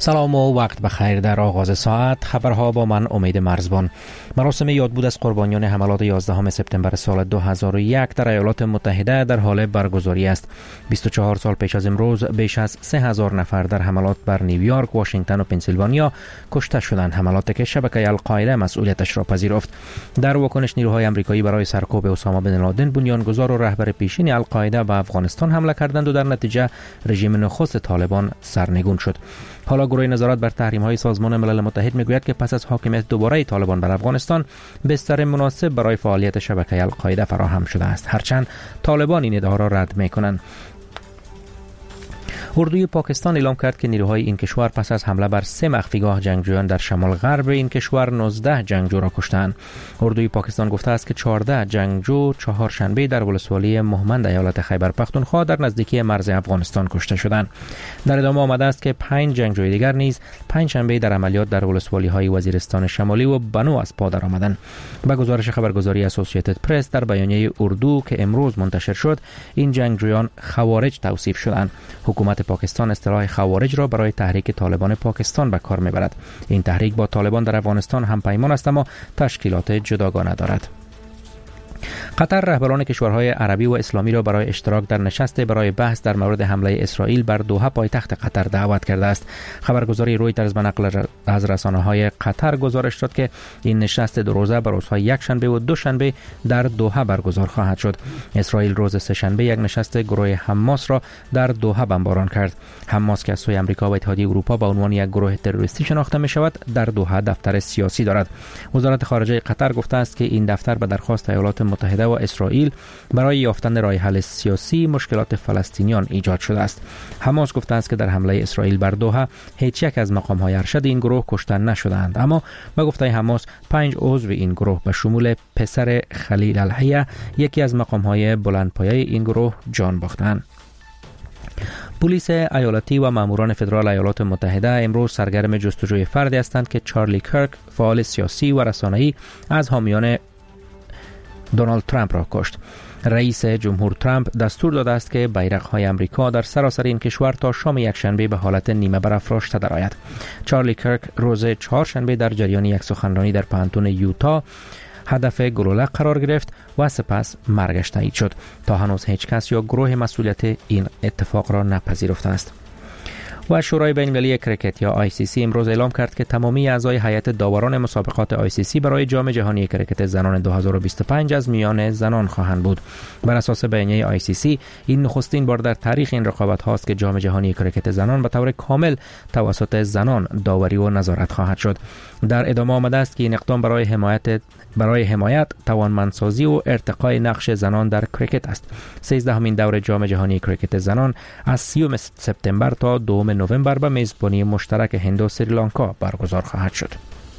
سلام و وقت بخیر. در آغاز ساعت خبرها با من امید مرزبان. مراسم یادبود از قربانیان حملات 11 سپتامبر سال 2001 در ایالات متحده در حال برگزاری است. 24 سال پیش از امروز بیش از 3000 نفر در حملات بر نیویورک، واشنگتن و پنسیلوانیا کشته شدند، حملاتی که شبکه القاعده مسئولیتش را پذیرفت. در واکنش نیروهای آمریکایی برای سرکوب اسامه بن لادن، بنیانگذار و رهبر پیشین القاعده به افغانستان حمله کردند و در نتیجه رژیم نخست طالبان سرنگون شد. حالا گروه نظارت بر تحریم‌های سازمان ملل متحد میگوید که پس از حاکمیت دوباره طالبان بر افغانستان، بستر مناسب برای فعالیت شبکه القاعده فراهم شده است، هرچند طالبان این ادعا را رد می‌کنند. اردوی پاکستان اعلام کرد که نیروهای این کشور پس از حمله بر 3 مخفیگاه جنگجویان در شمال غرب این کشور 19 جنگجو را کشتند. اردوی پاکستان گفته است که 14 جنگجو چهارشنبه در ولسوالی مهمند ایالت خیبر پختونخوا در نزدیکی مرز افغانستان کشته شدند. در ادامه آمده است که 5 جنگجوی دیگر نیز پنجشنبه در عملیات در ولسوالی‌های وزیرستان شمالی و بنو از پا درآمدند. به گزارش خبرگزاری اسوسییتد پرس در بیانیه اردو که امروز منتشر شد، این جنگجویان خوارج توصیف شدند. حکومت پاکستان اصطلاح خوارج را برای تحریک طالبان پاکستان به کار میبرد. این تحریک با طالبان در افغانستان هم پیمان است اما تشکیلات جداگانه دارد. قطر رهبران کشورهای عربی و اسلامی را برای اشتراک در نشست برای بحث در مورد حمله اسرائیل بر دوحه پایتخت قطر دعوت کرده است. خبرگزاری رویترز به نقل از رسانه‌های قطر گزارش داد که این نشست 2 روزه بر روزهای یکشنبه و دوشنبه در دوحه برگزار خواهد شد. اسرائیل روز سه‌شنبه یک نشست گروه حماس را در دوحه بمباران کرد. حماس که از سوی آمریکا و اتحادیه اروپا به عنوان یک گروه تروریستی شناخته می شود، در دوحه دفتر سیاسی دارد. وزارت خارجه قطر گفته است که این دفتر به درخواست ایالات متحده و اسرائیل برای یافتن راه حل سیاسی مشکلات فلسطینیان ایجاد شده است. حماس گفته است که در حمله اسرائیل بر دوحه هیچ یک از مقام‌های ارشد این گروه کشته نشدند، اما به گفته حماس 5 عضو این گروه به شمول پسر خلیل الحیه، یکی از مقام‌های بلندپایه این گروه، جان باختند. پلیس ایالتی و ماموران فدرال ایالات متحده امروز سرگرم جستجوی فردی هستند که چارلی کرک، فعال سیاسی و رسانه‌ای، از حامیان دونالد ترامپ را کشت. رئیس جمهور ترامپ دستور داده است که بیرق‌های آمریکا در سراسر این کشور تا شام یکشنبه به حالت نیمه برافراشته درآید. چارلی کرک روز چهارشنبه در جریان یک سخنرانی در پانتون یوتا هدف گلوله قرار گرفت و سپس مرگش تایید شد. تا هنوز هیچ کس یا گروه مسئولیت این اتفاق را نپذیرفته است. و شورای بین‌المللی کرکت یا ICC امروز اعلام کرد که تمامی اعضای هیئت داوران مسابقات ICC برای جام جهانی کرکت زنان 2025 از میان زنان خواهند بود. بر اساس بیانیه ICC این نخستین بار در تاریخ این رقابت هاست که جام جهانی کرکت زنان به طور کامل توسط زنان داوری و نظارت خواهد شد. در ادامه آمده است که این اقدام برای حمایت، توانمندسازی و ارتقای نقش زنان در کرکت است. 13مین دور جام جهانی کرکت زنان از 30 سپتامبر تا 2 نوامبر به میزبانی مشترک هند و سریلانکا برگزار خواهد شد.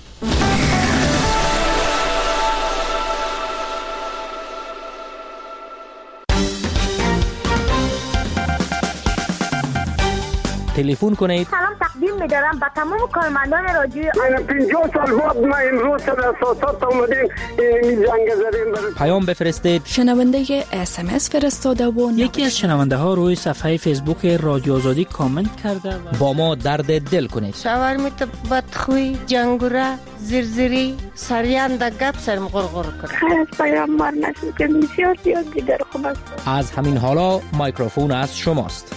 تلفن کنید. سلام تقدیم می‌دارم به تمام کارمندان رادیو. من 50 سال بعد ما امروز سر اساسات اومدیم این جنگ زدیم. پیام بفرستید. شنونده SMS فرستاده و یکی از شنونده ها روی صفحه فیسبوک رادیو آزادی کامنت کرده و با ما درد دل کنید. شاورمیت بدخوی، جنگوره، زرزری، سریان در گپ سرم غرغر کنه. خیلی پیامبر نشد که بسیار زیاد دیگر خوب است. از همین حالا میکروفون از شماست.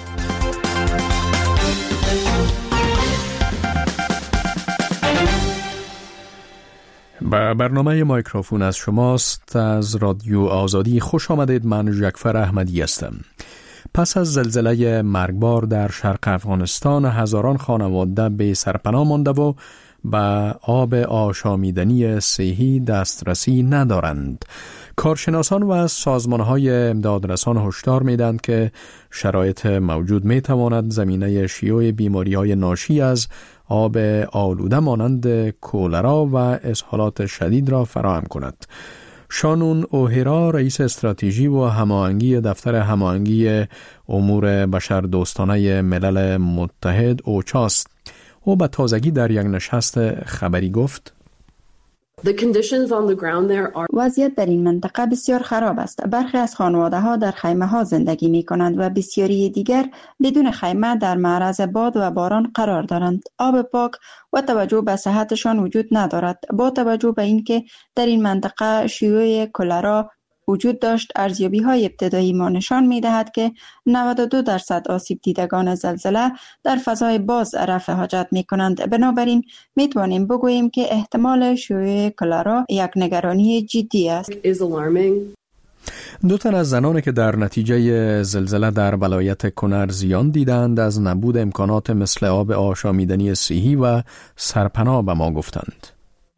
با برنامه میکروفون از شماست از رادیو آزادی خوش آمدید. من جعفر احمدی هستم. پس از زلزله مرگبار در شرق افغانستان، هزاران خانواده به سرپناه مانده و به آب آشامیدنی صحی دسترسی ندارند. کارشناسان و سازمان‌های امدادرسان هشدار می‌دهند که شرایط موجود می‌تواند زمینه شیوع بیماری‌های ناشی از آب آلوده مانند کولرا و اسهالات شدید را فراهم کند. شانون اوهرا، رئیس استراتژی و هماهنگی دفتر هماهنگی امور بشردوستانه ملل متحد اوچاست، او به تازگی در یک نشست خبری گفت: وضعیت در این منطقه بسیار خراب است. برخی از خانواده ها در خیمه ها زندگی می کنند و بسیاری دیگر بدون خیمه در معرض باد و باران قرار دارند. آب پاک و توجه به صحتشان وجود ندارد. با توجه به اینکه در این منطقه شیوع کلرا وجود داشت، ارزیابی‌های ابتدایی ما نشان می‌دهد که 92% آسیب دیدگان زلزله در فضای باز رفع حاجت می‌کنند. بنابراین می‌توانیم بگوییم که احتمال شیوع کلرا یک نگرانی جدی است. دو تن از زنانی که در نتیجه زلزله در ولایت کنر زیان دیدند از نبود امکانات مثل آب آشامیدنی صحی و سرپناه به ما گفتند.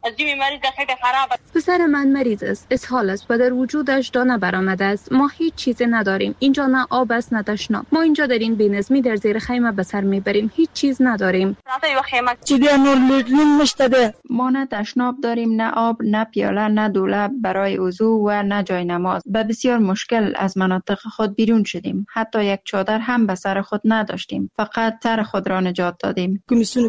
پسر من مریض است، اسهال است و در وجودش دانه برآمده است. ما هیچ چیزی نداریم. اینجا نه آب است نه تشناب. ما اینجا در این بی‌نظمی در زیر خیمه به سر میبریم. هیچ چیز نداریم. ما نه تشناب داریم، نه آب، نه پیاله، نه دولاب برای وضو و نه جای نماز. به بسیار مشکل از مناطق خود بیرون شدیم. حتی یک چادر هم به سر خود نداشتیم. فقط سر خود را نجات دادیم.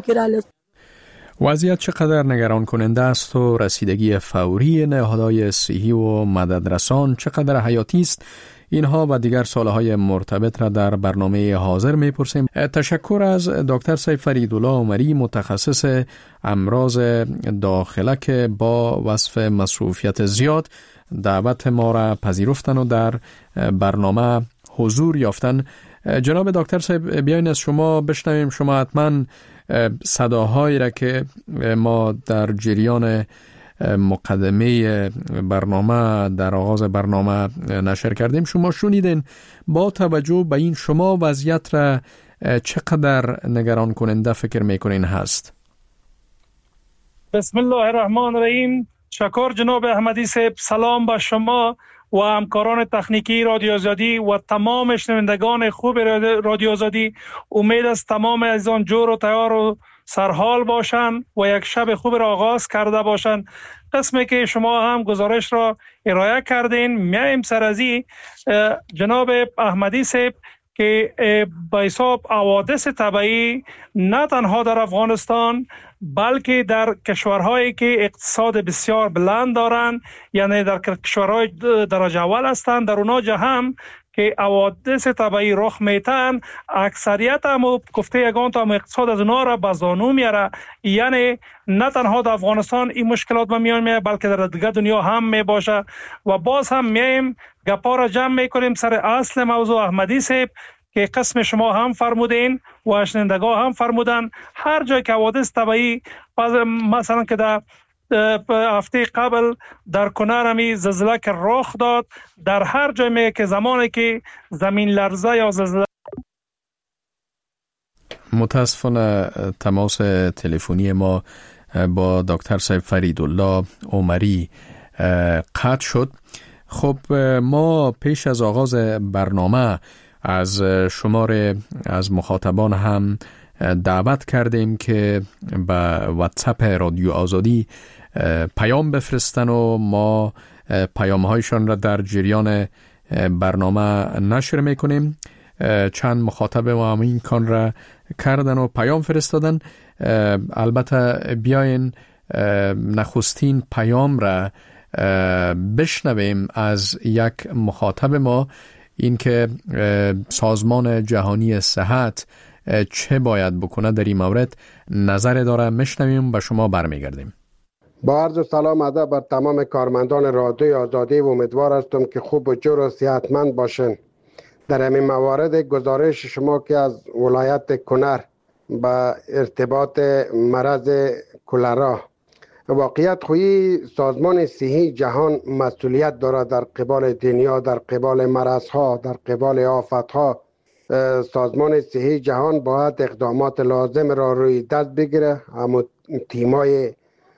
وضعیت چقدر نگران کننده است و رسیدگی فوری نهادهای صحی و مددرسان چقدر حیاتی است، اینها و دیگر سوالهای مرتبط را در برنامه حاضر می‌پرسیم. تشکر از دکتر سیف فریدالله عمری، متخصص امراض داخله که با وصف مصروفیت زیاد دعوت ما را پذیرفتن و در برنامه حضور یافتن. جناب دکتر سیف، بیاین از شما بشنویم. شما حتما صداهایی را که ما در جریان مقدمه برنامه در آغاز برنامه نشر کردیم شما شنیدین. با توجه به این شما وضعیت را چقدر نگران کننده فکر میکنین هست؟ بسم الله الرحمن الرحیم. شکر جناب احمدی صاحب. سلام به شما و همکاران تکنیکی رادیو آزادی و تمام شنوندگان خوب رادیو آزادی. امید است تمام از آن جور و تیار و سرحال باشند و یک شب خوب را آغاز کرده باشند. قسمی که شما هم گزارش را ارائه کردین، میایم سر از جناب احمدی صاحب که به حساب حوادث طبیعی نه تنها در افغانستان بلکه در کشورهایی که اقتصاد بسیار بلند دارند، یعنی در کشورهای درجه اول هستند، در اونجا هم که حوادث طبیعی رخ میتن، اکثریت هم گفته یگان تا اقتصاد از اونها را به زانو میاره. یعنی نه تنها در افغانستان این مشکلات به میان میاد بلکه در دیگر دنیا هم میباشه. و باز هم میایم گپا را جمع میکنیم سر اصل موضوع. احمدی صاحب که قسم شما هم فرمودین و اشنندگاه هم فرمودن، هر جای که حوادث طبیعی مثلا که در هفته قبل در کنر همی زلزله که رخ داد، در هر جای می که زمانی که زمین لرزه یا زلزله. متاسفانه تماس تلفنی ما با دکتر سیف فریدالله عمری قطع شد. خب ما پیش از آغاز برنامه از شمار از مخاطبان هم دعوت کردیم که به واتساپ رادیو آزادی پیام بفرستن و ما پیام‌هایشان را در جریان برنامه نشر میکنیم. چند مخاطب ما هم این کار را کردن و پیام فرستادن. البته بیاین نخستین پیام را بشنویم از یک مخاطب ما، این که سازمان جهانی صحت چه باید بکنه در این مورد نظر داره. مشنویم به شما برمیگردیم. با عرض سلام ادب بر تمام کارمندان رادیو آزادی و امیدوار هستم که خوب و جور و صحتمند باشین. در همین موارد گزارش شما که از ولایت کنر با ارتباط مرض کلرا، واقعیت خویی سازمان صحی جهان مسئولیت دارد در قبال دنیا، در قبال مرضها، در قبال آفتها. سازمان صحی جهان باید اقدامات لازم را روی دست بگیره. اما تیمای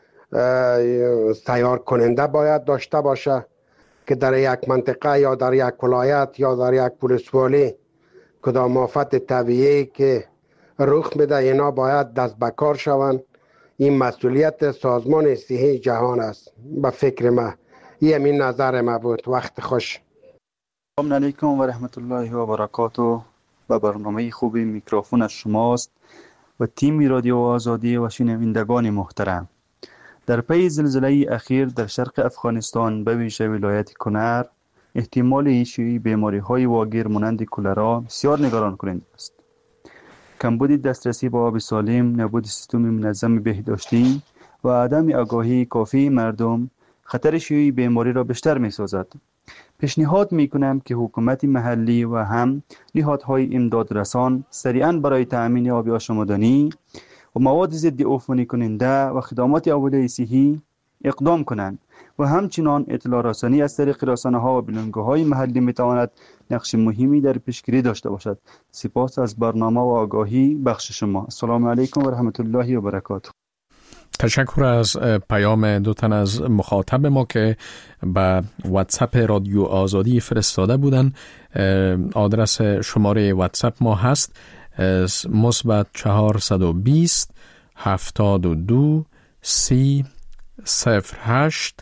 سیار کننده باید داشته باشه که در یک منطقه یا در یک ولایت یا در یک ولسوالی کدام آفت طبیعی که رخ میده اینا باید دست به کار شوند. این مسئولیت سازمان صحی جهان است. به فکر ما این نظر ما بود. وقت خوش. سلام علیکم و رحمت الله و برکاته. و برنامه خوبی میکروفون از شماست و تیم رادیو آزادی و شنوندگان محترم. در پی زلزله اخیر در شرق افغانستان به ویژه ولایت کنر احتمال شیوع بیماری‌های واگیر مانند کلرا بسیار نگران کننده است. کمبود دسترسی به آب سالم، نبود سیستم منظم بهداشتی و عدم آگاهی کافی مردم خطر شیوع بیماری را بیشتر می‌سازد. پیشنهاد می‌کنم که حکومت محلی و هم نهادهای امدادرسان سریعاً برای تأمین آب آشامیدنی و مواد ضد عفونی کننده و خدمات اولیه صحی اقدام کنند و همچنان اطلاع رسانی از طریق رسانه‌ها و بلندگوهای محلی می‌تواند نقش مهمی در پیشگیری داشته باشد. سپاس از برنامه و آگاهی بخش شما. السلام علیکم و رحمت الله و برکاته. تشکر از پیام دو تن از مخاطب ما که به واتساپ رادیو آزادی فرستاده بودن. آدرس شماره واتساپ ما هست مثبت 420 72 30 08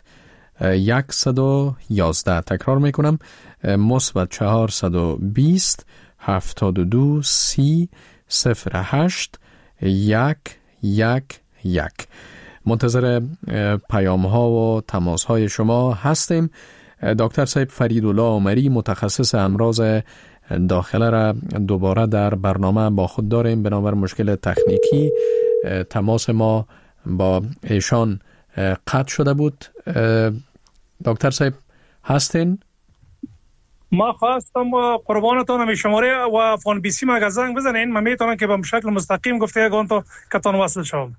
111. تکرار میکنم مثبت 420 72 30 08 111. منتظر پیام ها و تماس های شما هستیم. دکتر صاحب فریدالله عمری متخصص امراض داخله را دوباره در برنامه با خود داریم. بنابر مشکل تکنیکی تماس ما با ایشان قطع شده بود. دکتر صاحب هستین؟ ما خواستم قربانتان شماره و افغان بیسی ما زنگ بزنین. من میتونم که به شکل مستقیم گفتگو تو کتان وصل شوم.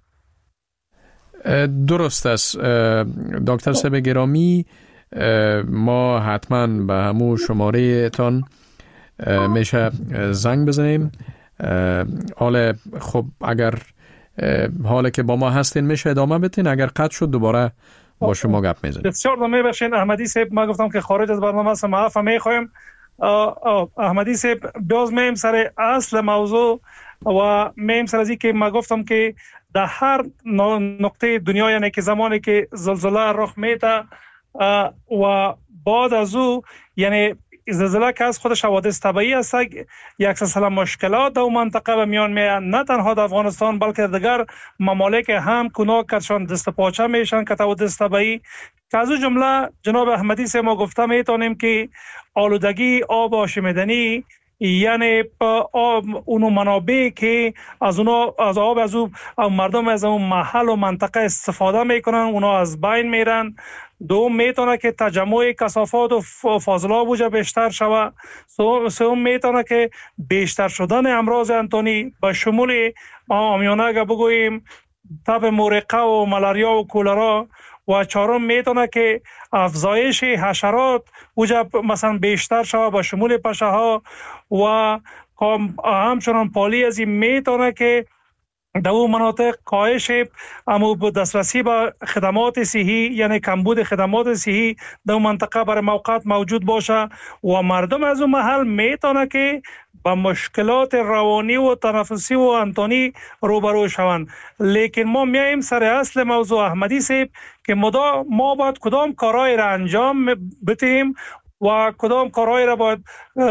درست است دکتر صاحب گرامی، ما حتما به همون شماره تان میشه زنگ بزنیم. حالا خب اگر حالا که با ما هستین میشه ادامه بدین، اگر قطع شد دوباره با شما گپ میزنیم. بسیار دمه بخشین احمدی صاحب. ما گفتم که خارج از برنامه است، معاف میخوایم. احمدی صاحب باز میم سر اصل موضوع و میم سر ازی که ما گفتم که در هر نقطه دنیا، یعنی که زمانی که زلزله رخ میده و بعد از او، یعنی زلزله که از خودش حوادث طبیعی است، یک سلسله مشکلات در منطقه به میان میاد، نه تنها در افغانستان بلکه دیگر ممالک هم کنار کشان دست پاچه میشن که حوادث طبیعی که از او جمله جناب احمدی سے ما گفته میتونیم که آلودگی آب آشامیدنی، یعنی اونو منابع که از اونو از آب از او مردم از اون محل و منطقه استفاده میکنن اونا از بین میرن. دوم میتونه که تجمع کثافات و فاضلاب وجه بیشتر شوه. سوم میتونه که بیشتر شدن امراض انتونی به شمول عامیانه اگه بگوییم تب مرقه و ملاریا و کولرا. و چهارم میتونه که افزایش حشرات وجه مثلا بیشتر شوه به شمول پشه ها و همچنان پالی از این میتونه که در اون مناطق کاهش دسترسی به خدمات صحی، یعنی کمبود خدمات صحی در اون منطقه برای موقت موجود باشه و مردم از اون محل میتونه که با مشکلات روانی و تنفسی و انتونی روبرو شوند. لیکن ما میایم سر اصل موضوع احمدی صاحب که ما باید کدام کارهای را انجام بدیم و کدام کارهای را باید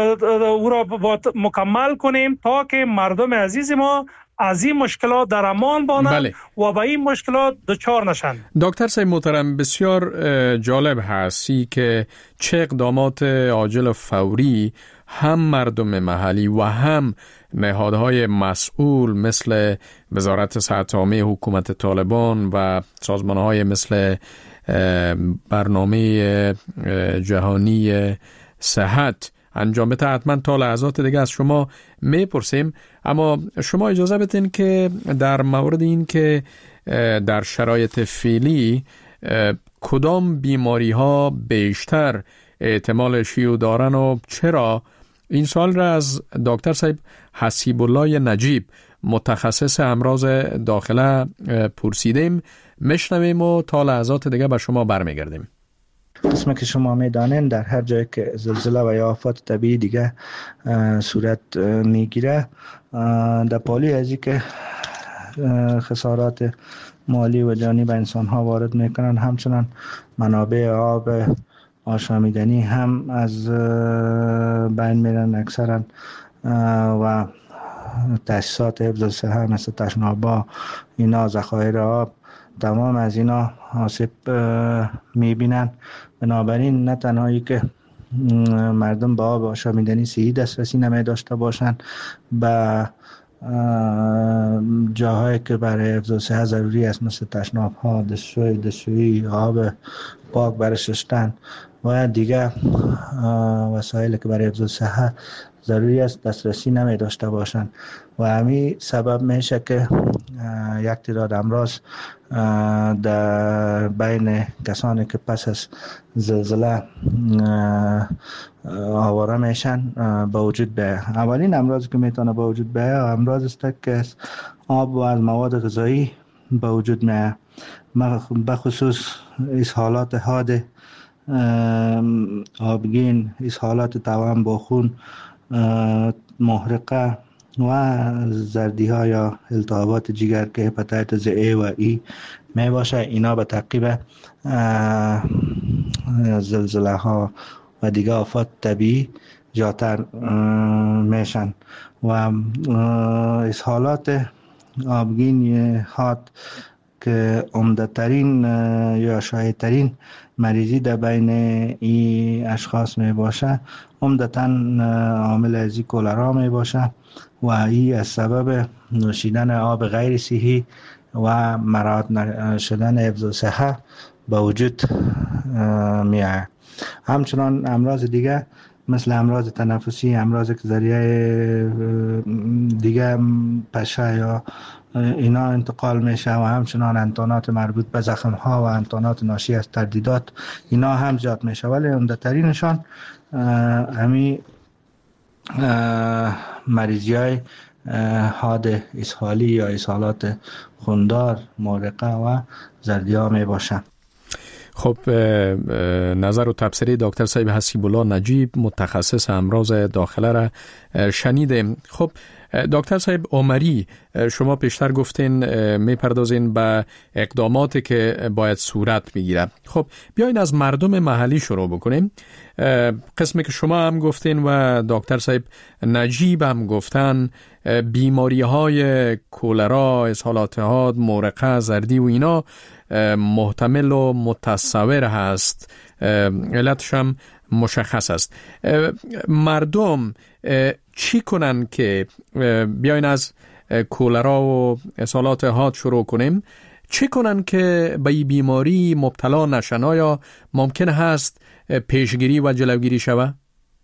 مکمل کنیم تا که مردم عزیز ما از این مشکلات در امان بانند و به این مشکلات دچار نشن. دکتر صاحب محترم، بسیار جالب هستی که چه اقدامات عاجل و فوری هم مردم محلی و هم نهادهای مسئول مثل وزارت صحت عامه حکومت طالبان و سازمانهای مثل برنامه جهانی صحت انجام بده. حتما تا لحظات دیگه از شما میپرسیم، اما شما اجازه بدین که در مورد این که در شرایط فعلی کدام بیماری ها بیشتر احتمال شیوع دارن و چرا، این سوال را از دکتر صاحب حسیب الله نجیب متخصص امراض داخله پرسیدیم. میشنویم و تا لحظات دیگه به شما برمیگردیم. قسمه که شما میدانین در هر جایی که زلزله و یا آفات طبیعی دیگه صورت میگیره، در پالی ازی که خسارات مالی و جانی به انسان ها وارد میکنن، همچنان منابع آب آشامیدنی هم از بین میرن اکثرا و تاسیسات حفظ الصحه مثل تشنابا اینا ذخایر آب تمام از اینا آسیب میبینن. بنابراین نه تنهایی که مردم به آب آشامیدنی صحی دسترسی نمی داشته باشن، به جاهایی که برای حفظ صحت ضروری است مثل تشناب ها، دستشویی، آب پاک برای شستن و دیگه وسایلی که برای حفظ صحت ضروری است دسترسی نمی داشته باشند و همین سبب میشه که یک تعداد امراض در بین کسانی که پس از زلزله آواره میشن به وجود بیاید. اولین امراضی که میتونه به وجود بیاید امراض است که از آب و از مواد غذایی به وجود میاد، به خصوص اسهالات حاد، آبگین، اسهالات توأم با خون، محرقه و زردی ها یا التهابات جگر که هپاتیتس A و E می باشه. اینا به تعقیب زلزله ها و دیگه آفات طبیعی جاتر میشن و اسهالات آبگین حاد که عمده ترین یا شایع ترین مریضی در بین این اشخاص می باشه، عمدتاً عامل از کلرا می باشه و این از سبب نوشیدن آب غیر صحی و مراعات نشدن حفظ صحت به وجود می آید. همچنان امراض دیگه مثل امراض تنفسی، امراض که ذریعه دیگه پشه یا اینا انتقال میشه و همچنان انتانات مربوط به زخم ها و انتانات ناشی از تردیدات اینا هم زیاد میشه، ولی عمده ترینشان همین مریضی های حاد اسهالی یا اسهالات خوندار، محرقه و زردی ها می باشن. خب نظر و تبصره دکتر صاحب حسیب الله نجیب متخصص امراض داخله را شنیدیم. خب دکتر صاحب عمری، شما پیشتر گفتین میپردازین به اقداماتی که باید صورت بگیره. خب بیاین از مردم محلی شروع بکنیم. قسمی که شما هم گفتین و دکتر صاحب نجیب هم گفتن، بیماری های کولرا، اسهالات حاد، محرقه، زردی و اینا محتمل و متصور هست، علتش هم مشخص است. مردم چی کنن که بیاین از کولرا و اسهالات حاد شروع کنیم، چی کنن که به این بیماری مبتلا نشن؟ آیا ممکن هست پیشگیری و جلوگیری شود؟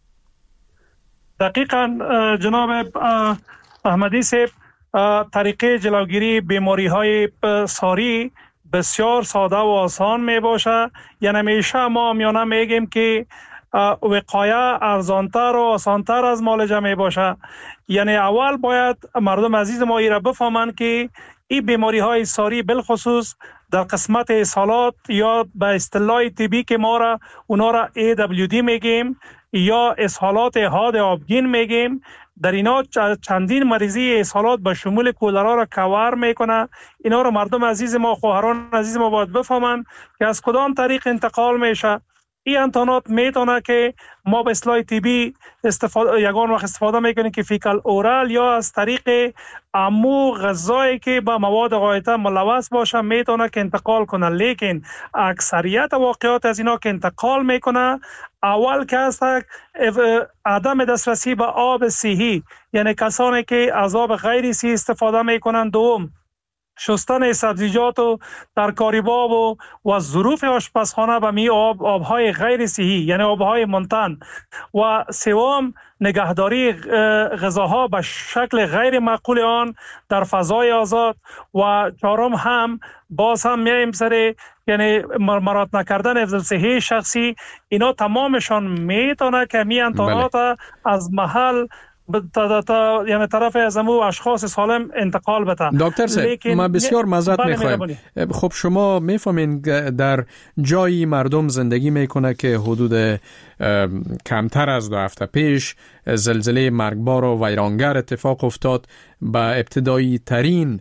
دقیقاً جناب احمدی صاحب، طریقه جلوگیری بیماری های ساری بسیار ساده و آسان می باشه. یعنی همیشه ما میانه میگیم که وقایه ارزانتر و آسانتر از معالجه می باشه. یعنی اول باید مردم عزیز ما ای را بفهمند که این بیماری های ساری بالخصوص در قسمت اسهالات یا به اصطلاح طبی که ما را اونا را AWD میگیم یا اسهالات حاد آبگین میگیم، در اینا چندین مریضی اسهالات به شمول کولرا را کور میکنه. اینا را مردم عزیز ما، خواهران عزیز ما باید بفهمند که از کدام طریق انتقال میشه. این انتانات میتونه که ما به اصطلاح طبی یگان وقت استفاده میکنیم که فیکال اورال یا از طریق امو غذایی که با مواد غایطه ملوث باشه میتونه که انتقال کنه. لیکن اکثریت واقعات از اینا که انتقال میکنه اول که هست عدم دسترسی به آب صحی، یعنی کسانی که از آب غیر صحی استفاده میکنن. دوم شستن سبزیجات و ترکاری باب و ظروف آشپزخانه به می آبهای غیر صحی یعنی آبهای منتن. و سوم نگهداری غذاها به شکل غیر معقول آن در فضای آزاد. و چهارم هم باز هم میایم سر یعنی مراعات نکردن حفظ صحی شخصی. اینا تمامشان میتونه که می انتانات از محل یعنی طرف از امو اشخاص سالم انتقال بده. دکتر صاحب ما بسیار معذرت میخوایم. خب شما میفهمین در جایی مردم زندگی میکنه که حدود کمتر از 2 هفته پیش زلزله مرگبار و ویرانگر اتفاق افتاد. با ابتدایی ترین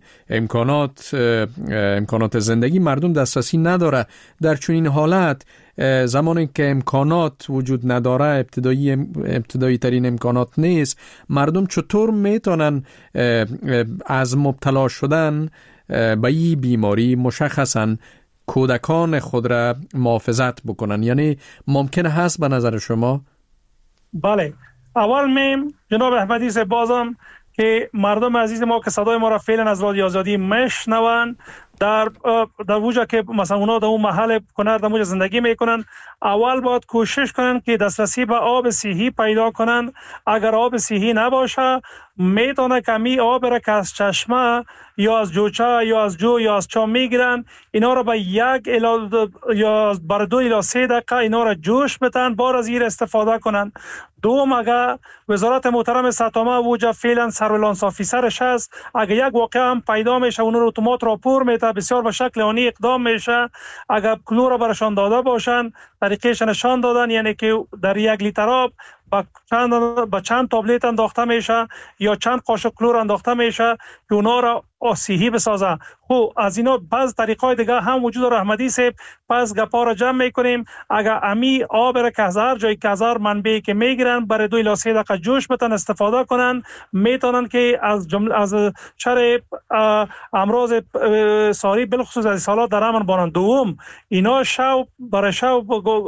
امکانات زندگی مردم دسترسی نداره. در چنین حالت زمانی که امکانات وجود نداره، ابتدایی ترین امکانات نیست، مردم چطور میتونن از مبتلا شدن به این بیماری مشخصاً کودکان خود را محافظت بکنن؟ یعنی ممکن هست به نظر شما؟ بله، اول میم جناب احمدی صاحب بازم که مردم عزیز ما که صدای ما را فعلا از رادیو آزادی میشنوند، در وجه که مثلا اونا در اون محل کنر در موجه زندگی میکنن، اول باید کوشش کنن که دسترسی به آب صحی پیدا کنن. اگر آب صحی نباشه میتونه کمی آب را که از چشمه یا از جوچه یا از جو یا از چا میگیرن، اینا را به 1 یا بر 2 الی 3 دقیقه اینا را جوش بتن، بار از این استفاده کنن. دوم، اگر وزارت محترم سطامه وجه فعلا سرویلانس آفیسرش هست، اگر یک واقعه هم پیدا میشه اون رو اتومات راپور میده، بسیار به شکل آنی اقدام میشه. اگر کلور برشان داده باشن، طریقش نشان دادن، یعنی که در 1 لیتر آب با چند تابلت انداخته میشه یا چند قاشق کلور انداخته میشه که اونا را صحی بسازه. خب از اینا بعض طریقای دیگه هم وجود داره احمدی صاحب. پس گپا را جمع میکنیم. اگر امی آب را که از هر جای که از هر منبعی که میگیرن برای 2 الی 3 دقیقه جوش بتن استفاده کنن، میتونن که از شر امراض ساری بالخصوص از سالات در امن بانند. دوم، اینا برای شب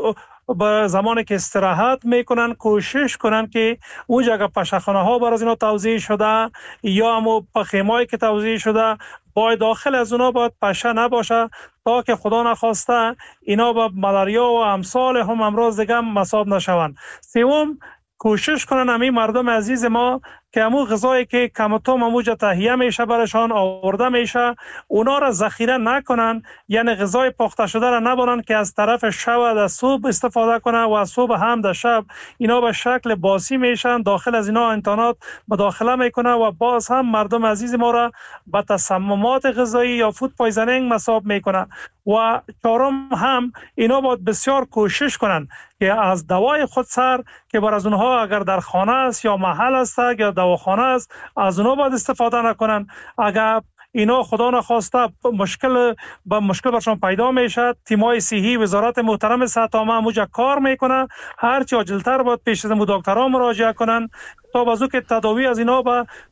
با زمانی که استراحت میکنن کوشش کنن که اون جگه پشخانه ها بر از اینا توزیع شده یا همو پخیمایی که توزیع شده باید داخل از اونا باید پشه نباشه تا که خدا نخواسته اینا با ملاریا و امثال هم امراض دیگه مصاب نشوند. سوم، کوشش کنن همین مردم عزیز ما که همون غذایی که کمتم هموجه تهیه میشه برشان آورده میشه اونا را ذخیره نکنن، یعنی غذای پخته شده را نبرن که از طرف شب در صبح استفاده کنن و از صبح هم در شب اینا به شکل باسی میشن، داخل از اینا انتانات مداخله میکنه و باز هم مردم عزیز ما را به تسممات غذایی یا فود پویزنینگ مصاب میکنه. و چهارم هم اینا باید بسیار کوشش کنن که از دوای خود سر که بر از اونها اگر در خانه است یا محل است یا دواخانه است از اونها باید استفاده نکنن. اگر اینا خدا نخواسته مشکل برشان پیدا میشه، تیمای صحی وزارت محترم سطامه هموجه کار میکنه، هرچی عاجلتر باید پیش از دکترها مراجعه کنن تا بازو که تداوی از اینا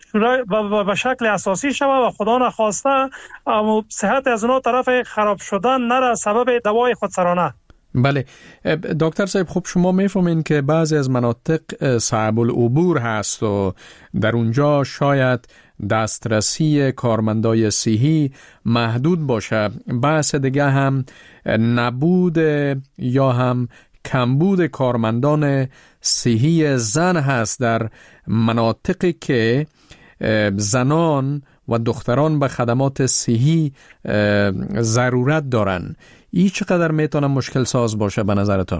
به شکل اساسی شود و خدا نخواسته صحت از اونا طرف خراب شدن نره سبب دوای خودسرانه. بله دکتر صاحب، خب شما میفهمین که بعضی از مناطق صعب العبور هست و در اونجا شاید دسترسی کارمندای صحی محدود باشه. بحث دیگه هم نبود یا هم کمبود کارمندان صحی زن هست در مناطقی که زنان و دختران به خدمات صحی ضرورت دارن. این چقدر میتونه مشکل ساز باشه به نظرتون؟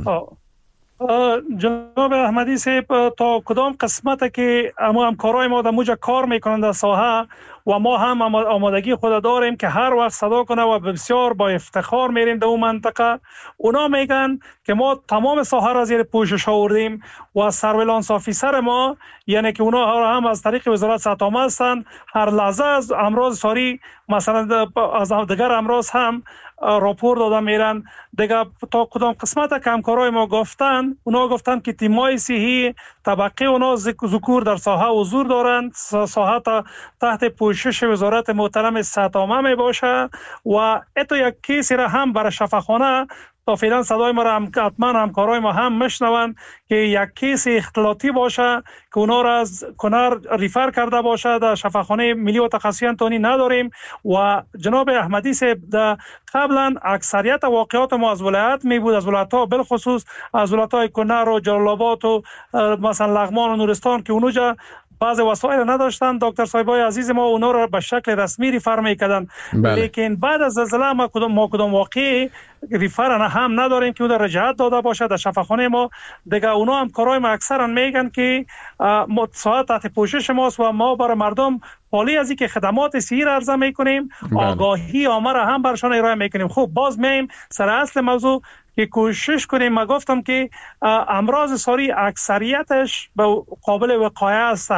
جناب احمدی صاحب، تا کدام قسمت که همکارای ما در موجه کار میکنند در ساحه و ما هم آمادگی خود داریم که هر وقت صدا کنه و بسیار با افتخار میریم در اون منطقه، اونا میگن که ما تمام ساحه را زیر پوشش آوردیم و سرویلانس آفیسر ما، یعنی که اونا هم از طریق وزارت سطامه هستند، هر لحظه از امراض ساری مثلا از دیگر امراض هم راپور داده میرن. دیگه تا کدام قسمت که همکارای ما گفتن، اونا گفتن که تیمای صحی طبقه اونا ذکور در ساحه حضور دارند، ساحه تحت پوشش وزارت محترم سطامه می باشه و اتو یک کیسی را هم برای شفاخانه تا فعلا صدای ما را حتما همکارای ما هم میشنوند که یک کیس اختلاطی باشه که اونا را از کنر ریفر کرده باشه، در شفاخانه ملی و تخصصی انتونی نداریم. و جناب احمدی صاحب قبلا اکثریت واقعات ما از ولایت می بود، از ولایت ها بالخصوص از ولایت های کنر و جلال آباد و مثلا لغمان و نورستان که اونجا بعض وسایل نداشتن، دکتر صاحبای عزیز ما اونا رو به شکل رسمی ریفر میکردن. لیکن بعد از زلزله ما کدام واقعی ریفر هم نداریم که اون رجعت داده باشه در شفاخانه ما. دیگه اونا هم کارهای ما اکثرا میگن که ساعت تحت پوشش ماست و ما برای مردم حالی از اینکه خدمات صحی را عرضه میکنیم، آگاهی عامه را هم برشان ارائه میکنیم. خب باز میم سر اصل موضوع که کوشش کنیم. ما گفتم که امراض ساری اکثریتش به قابل وقایه است،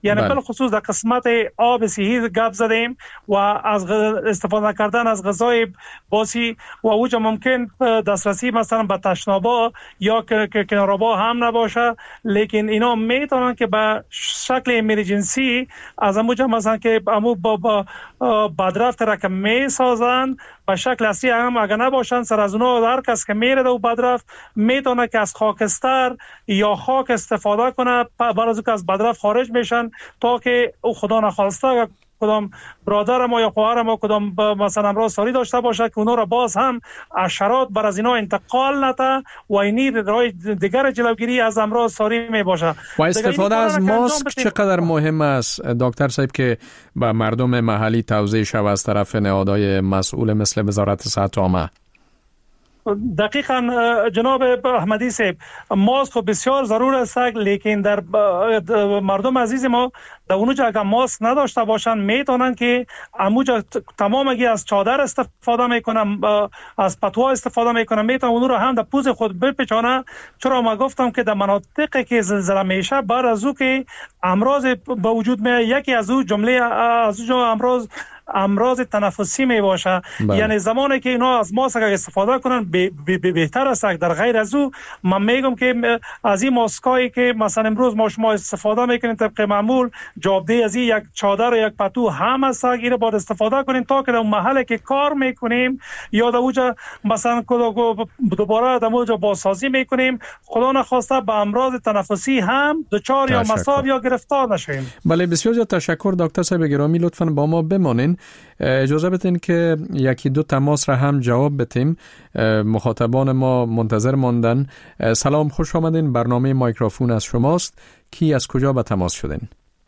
یعنی بله. خصوص در قسمت آب صحی گپ زدیم و از استفاده کردن از غذای باسی و اوجا ممکن دسترسی مثلا به تشنابا یا کنارابا هم نباشه، لیکن اینا میتونن که به شکل امرجنسی از اموجا مثلا که امو با بدرفت را که میسازن به شکل اصلی هم اگر نباشن سر از اونا هر کس که میره در بدرفت میتونه که از خاکستر یا خاک استفاده کنه بعد از از بدرفت خارج میشن تا که او خدا نخواسته کدام برادر ما یا خواهر ما کدام مثلا امراض ساری داشته باشه که اونا را باز هم حشرات بر از اینا انتقال نده و اینی راه دیگر جلوگیری از امراض ساری می باشه. و استفاده از ماسک چقدر مهم است دکتر صاحب که به مردم محلی توضیح شود از طرف نهادهای مسئول مثل وزارت صحت عامه؟ دقیقاً جناب احمدی صاحب، ماسک بسیار ضرور است، لیکن در مردم عزیز ما در اونجا اگر ماسک نداشته باشن میتونن که اموجا تمامگی از چادر استفاده میکنن، از پتو استفاده میکنن، میتونن اون رو هم در پوز خود بپیچانن. چرا ما گفتم که در مناطقی که زلزله میشه بعد از او که امراض به وجود میاد، یکی از او جمله از او امراض تنفسی می باشه. یعنی زمانی که اینا از ماسک استفاده کنن بهتر است. در غیر از او من میگم که از این ماسکایی که مثلا امروز ما شما استفاده میکنین طبق معمول جابده از یک چادر و یک پتو هم است، اینو باید استفاده کنیم تا که در محله که کار میکنیم یا در اونجا مثلا دوباره در اونجا بازسازی میکنیم خدا نخواسته به امراض تنفسی هم دچار یا مصاب یا گرفتار نشیم. بله بسیار زیاد تشکر دکتر صاحب گرامی، لطفاً با ما بمانین. اجازه بدین که یکی دو تماس را هم جواب بدیم. مخاطبان ما منتظر ماندن. سلام، خوش آمدین، برنامه مایکروفون از شماست. کی از کجا به تماس شدین؟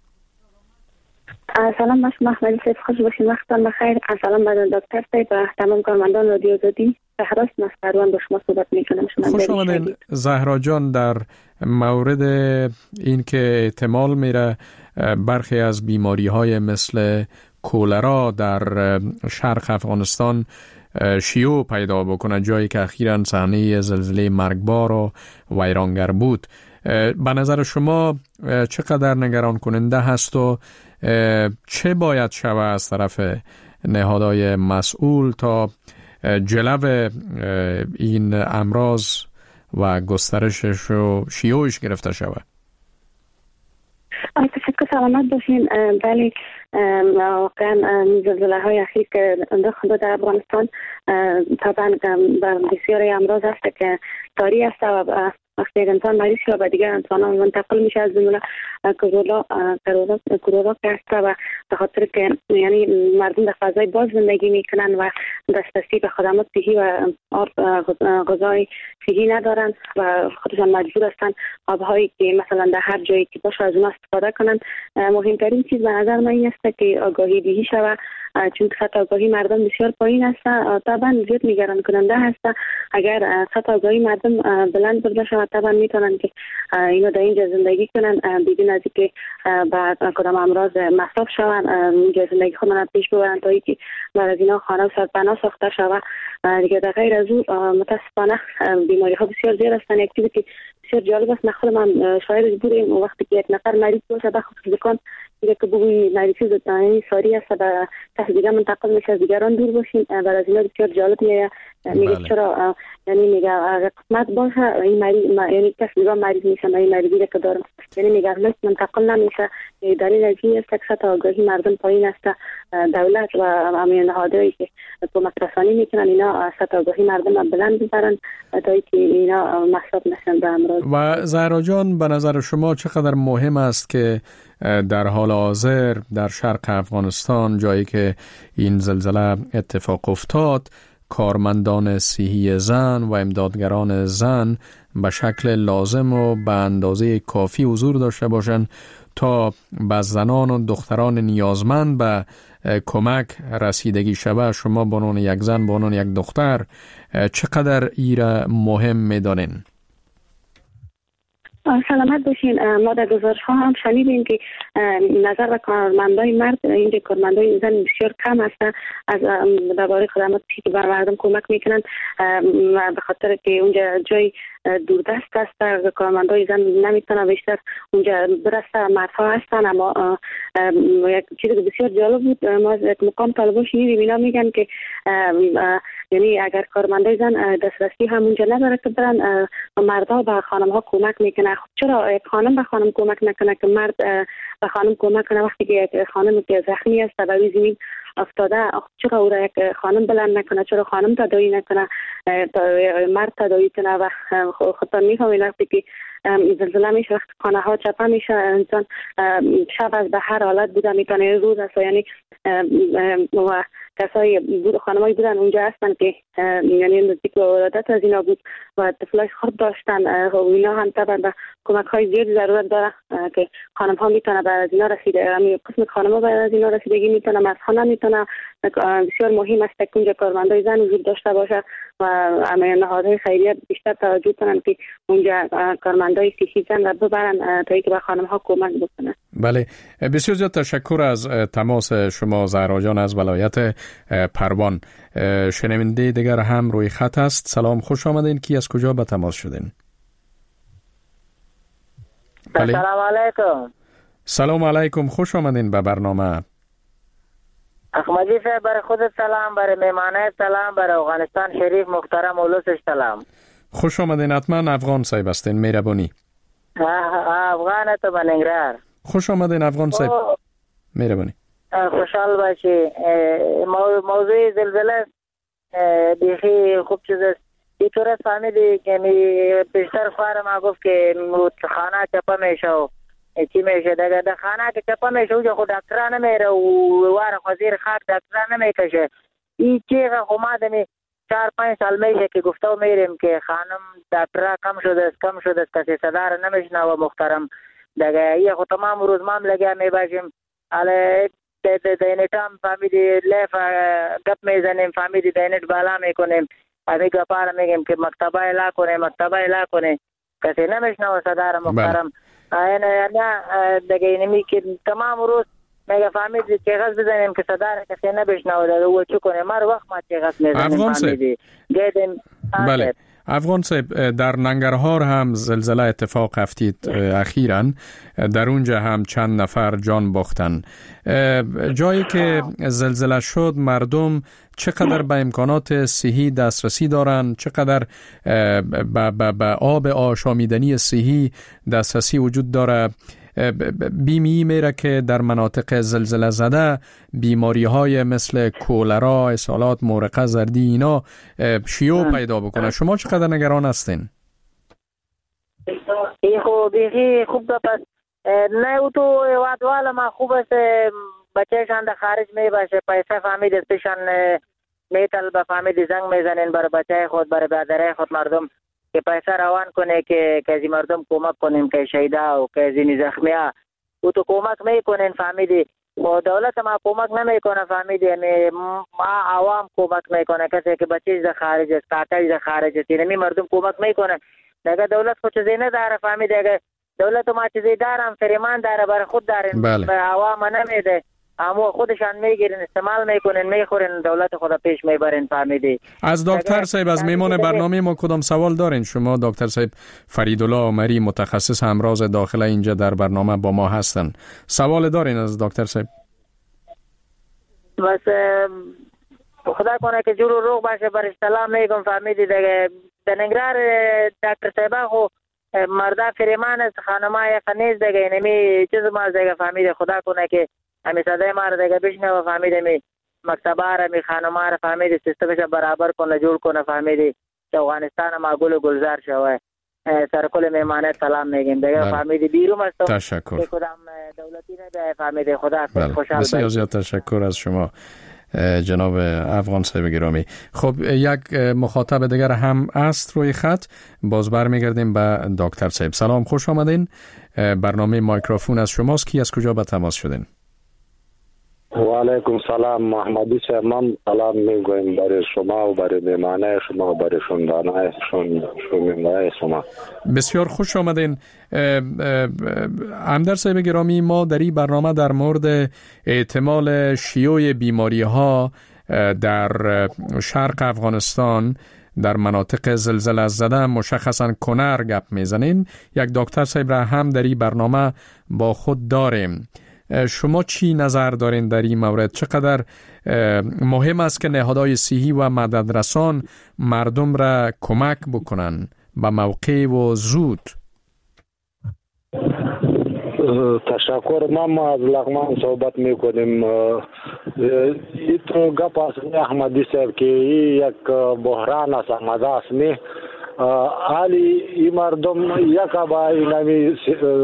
سلام باش محمدی صاحب، خوش باشین، وقتتان بخیر. سلام به دکتر صاحب و تمام کارمندان رادیو آزادی. زهراست مستروان با شما صحبت میکنم. خوش آمدین زهرا جان. در مورد این که احتمال میره برخی از بیماری های مثل کولرا در شرق افغانستان شیوع پیدا بکنه، جایی که اخیراً صحنه زلزله مرگبار و ویرانگر بود، به نظر شما چقدر نگران کننده هست و چه باید شود از طرف نهادهای مسئول تا جلو این امراض و گسترشش و شیوعش گرفته شود؟ تشکر، سلامت باشین. بله واقعا زلزله های اخیر که در افغانستان طبعا بر بسیاری امراض هست که ساری است و وقتی یک انسان مریض شده به دیگر انسان منتقل میشه، از جمله کرونا که هست و به خاطر که یعنی مردم در فضای باز زندگی میکنن و دسترسی به خدمات صحی و غذای صحی ندارن و خودشان مجبور هستن آبهایی که مثلا در هر جایی که باشه از اون استفاده کنن. مهمترین چیز به نظر من این است که آگاهی دهی شود، چون سطح آگاهی مردم بسیار پایین است. طبعا زیاد نگران کننده است. اگر سطح آگاهی مردم بلند بشه طبعا میتونن که اینا در اینجا زندگی کنن بدون از اینکه بعد کدام امراض مصرف شون، اینجا زندگی خودشون پیش ببرن تا اینکه بعد از اینا خانه و سرپناه ساخته شود. دیگه در غیر از او متاسفانه بیماری ها بسیار زیاد هستن. یک چیزی که بسیار جالب است، خود من شاهدش بودیم وقتی که یک نفر مریض باشه بخصوص دکان دیگه که بوی مریضی زدانی ساری است و کسی دیگه منتقل میشه از دیگران دور باشین. بعد از اینا بسیار جالب میگه چرا یعنی میگه قسمت باشه این مریض یعنی کسی دیگه مریض میشه این مریضی که دارم یعنی میگه منتقل نمیشه. دلیل از این است که سطح آگاهی مردم پایین است. دولت و امنیت نهادهایی که کمک رسانی میکنن اینا سطح آگاهی مردم بلند ببرن تا اینکه اینا مصاب نشن به امراض. و زهرا جان به نظر شما چقدر مهم است که در حال حاضر در شرق افغانستان جایی که این زلزله اتفاق افتاد کارمندان صحی زن و امدادگران زن به شکل لازم و به اندازه کافی حضور داشته باشند تا به زنان و دختران نیازمند به کمک رسیدگی شود؟ شما به عنوان یک زن، به عنوان یک دختر چقدر ایره مهم می‌دانین؟ سلامت باشین. ما در گزارش ها هم شنیدیم که نظر و کارمندای مرد اینجا کارمندای زن بسیار کم هستند از درباره خدماتی که بر مردم کمک میکنن به خاطر که اونجا جای دوردست است کارمندای زن نمیتونن بیشتر اونجا برسه مردها هستن. اما یک چیزی که بسیار جالب بود ما از یک مقام طالبان شنیدیم اینا میگن که یعنی اگر کارمندای زن دسترسی هم اونجا نداره که برن مردها به خانم ها کمک میکنه. خب چرا یک خانم به خانم کمک نکنه که مرد به خانم کمک کنه وقتی که یک خانم که زخمی است و روی زمین افتاده چرا او را یک خانم بلند نکنه، چرا خانم تداوی نکنه مرد تداوی کنه و خودتان میفهمید وقتی که زلزله میشه وقت خانه ها چپه میشه انسان شب از به هر حالت بوده میتونه روز است یعنی و کسایی بود خانمایی بودن اونجا هستن که یعنی نزدیک به ولادت از اینا بود و طفلای خرد داشتن و اینا هم طبعا به کمک های زیادی ضرورت داره که خانم ها میتونه بعد از اینا رسیده یعنی قسم خانم ها بعد از اینا رسیدگی میتونه مردها نمیتونه. بسیار مهم است که اونجا کارمندای زن وجود داشته باشه و نهادهای خیریه بیشتر توجه کنن که اونجا کارمندای صحی زن را ببرن تا اینکه به خانم ها کمک بکنن. بله بسیار زیاد تشکر از تماس شما زهرا جان از ولایت پروان. شنونده دیگر هم روی خط است. سلام خوش آمدین. کی از کجا به تماس شدین؟ بله. سلام علیکم. سلام علیکم خوش آمدین به برنامه. احمدی صاحب برای خودت سلام، برای مهمانه سلام، برای افغانستان شریف محترم اولوسش سلام. خوش آمدین. حتما افغان صاحب هستین. مهربانی. افغان تو بنگرار. خوش آمدین افغان صاحب. مهربانی. خوشحال باشی. موضوع زلزله بیخی خوب چیز است. این طور است فهمیدی که بیشتر خواهر ما گفت که خانه چپا میشه و چی میشه در خانه که چپا میشه اوجا خود دکترها نمیره و وار خوزیر خاک دکترها نمیکشه. این چیغه خمادمی 4-5 سال میشه که گفته میریم که خانم دکترها کم شده است کسی صدا را نمیشنه و محترم دیگه یه خود تمام روز ما هم لگه میباشیم حالا دینت هم فهمیدی لیف گپ میزنیم فهمیدی دینت بالا میکنیم همی گپار میگیم که مکتبه الا کنه کسی نمیشنه و صدا را محترم نه دیگه اینمی که تمام روز میگه فهمیدی چیغز بزنیم که صدا را کسی نبشنه و دیگه و چی کنیم هر وقت ما چیغز میزنیم فهمیدی گیدیم. بله افغان صاحب در ننگرهار هم زلزله اتفاق افتید اخیراً در اونجا هم چند نفر جان باختن. جایی که زلزله شد مردم چقدر به امکانات صحی دسترسی دارن، چقدر به آب آشامیدنی صحی دسترسی وجود داره؟ بیمی میره که در مناطق زلزله زده بیماری های مثل کولرا، اسهالات، مورقه زردی اینا شیوع پیدا بکنه. شما چقدر نگران هستین؟ خوب پس نه او تو وادوالا ما خوب است بچهشان در خارج می باشه پیسه فهمید استشان میتل به فهمید زنگ میزنین برای بچه خود برای برادره خود مردم که پیسه روان کنه که کسی مردم کمک کنیم که شهیدا و کسی زخمی ها او تو کمک میکنین فهمیدی و دولت ما کمک نمیکنه فهمیدی ما عوام کمک میکنه کسی که بچهش در خارج است کاکایش در خارج است اینمی مردم کمک میکنه دیگه دولت خود چیزی نداره فهمیدی اگه دولت ما چیزی دارم فریمان داره برای خود دارین به عوام نمیده اما خودشان میگیرین استعمال میکنین میخورین دولت خود پیش میبرین فهمیدی. از دکتر صاحب از میمان برنامه ما کدام سوال دارین شما؟ دکتر صاحب فریدالله عمری متخصص امراض داخله اینجا در برنامه با ما هستن. سوال دارین از دکتر صاحب؟ بس خدا کنه که جور روغ باشه برش سلام میگم فهمیدی دیگه دنگرار دکتر صاحب خو مردا فریمان است خانمای خنیز دیگه نمی چیز ما دیگه فهمیدی خدا کنه که همی صدای ما را دیگه بشنه و فهمیده می مکتبه را می خانمه را فهمیده سیستمش برابر کنه جور کنه فهمیده که افغانستان ما گل و گلزار شوه. سرکل میمانه سلام میگیم دیگه فهمیده بیروم است تشکر کدام دولتی نده فهمیده خدا خوشحال بسیار زیاد تشکر از شما جناب افغان صاحب گرامی. خب یک مخاطب دیگر هم است روی خط باز برمیگردیم به دکتر صاحب. سلام خوش آمدین. برنامه مایکروفون از شماست. کی از کجا به تماس شدین؟ و علیکم سلام محمدی صاحب، من سلام میگویم برای شما و برای میمانه شما و برای شنوندگان شما. بسیار خوش آمدین. همدرد صاحب گرامی، ما در این برنامه در مورد احتمال شیوع بیماری ها در شرق افغانستان در مناطق زلزله زده مشخصا کنر گپ میزنیم. یک دکتر صاحب را هم در این برنامه با خود داریم. شما چی نظر دارین در این مورد؟ چقدر مهم است که نهادهای صحی و مددرسان مردم را کمک بکنن به موقع و زود؟ تشکر. ما از لغمان صحبت میکنیم. ایتو گپ است احمدی صاحب که یک بحران است آمده است نه حالی این مردم یک با اینمی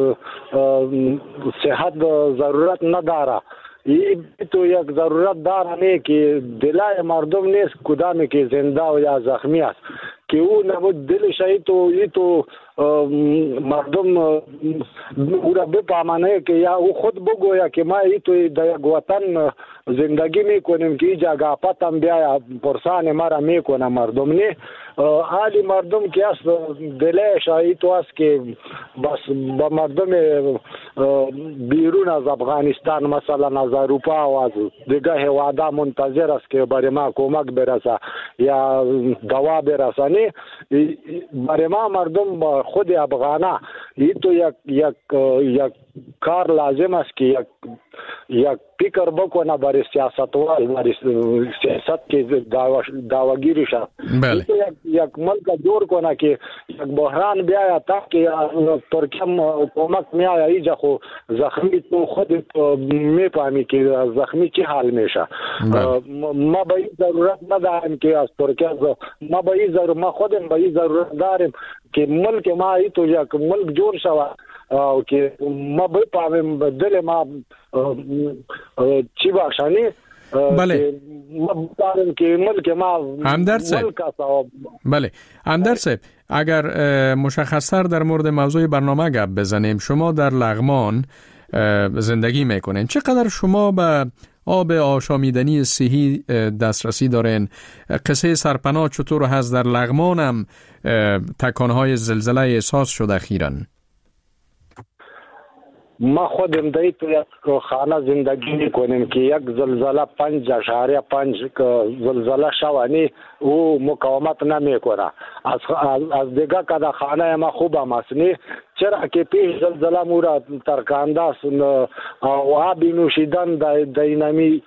صحت ضرورت نداره. این تو یک ضرورت داره نه که دلای مردم نیست کدامی که زنده و یا زخمی است که او نبود دلش ایتو مردم او را بپامانه که یا او خود بگویا که ما ایتو در یک وطن زندگی میکنیم که اینجا گاپتم بیا پرسان مرا میکنه مردم نه. حالی مردم که است دلش ایتو است که بس با مردم بیرون از افغانستان مثلا از اروپا و از دیگه هوادا منتظر است که برای ما کمک برسه یا دوا برسه نه. برای ما مردم خود افغانا ایتو یک کار لازم است که یک فکر بکنه برای سیاستوال برای سیاست که دعواگیری شد. یک ملک دور کنه که یک بحران بیاید تا که ترکیه کمک میاید اینجا خو زخمی تو خودت میفهمی که زخمی چی حال میشه. ما به این ضرورت نداریم که از ترکیه ما خودم به این ضرورت داریم که ملک ما ایتو یک ملک جور شود که ما بفهمیم دل ما چی بخشانی. بله. ما بفهمیم که ملک ما همدرد صاحب. بله همدرد صاحب، اگر مشخصتر در مورد موضوع برنامه گپ بزنیم، شما در لغمان زندگی میکنین، چقدر شما به آب آشامیدنی صحی دسترسی دارین؟ قصه سرپناه چطور هست؟ در لغمان هم تکانهای زلزله احساس شد اخیراً. ما خودم در تو یک خانه زندگی میکنیم که یک زلزله 5.5 زلزله شوانی او مقاومت نمیکنه. از دیگه که خانه ما خوب هم است نه، چرا که پیش زلزله مورا ترکانده است و آبی نوشیدن در اینمی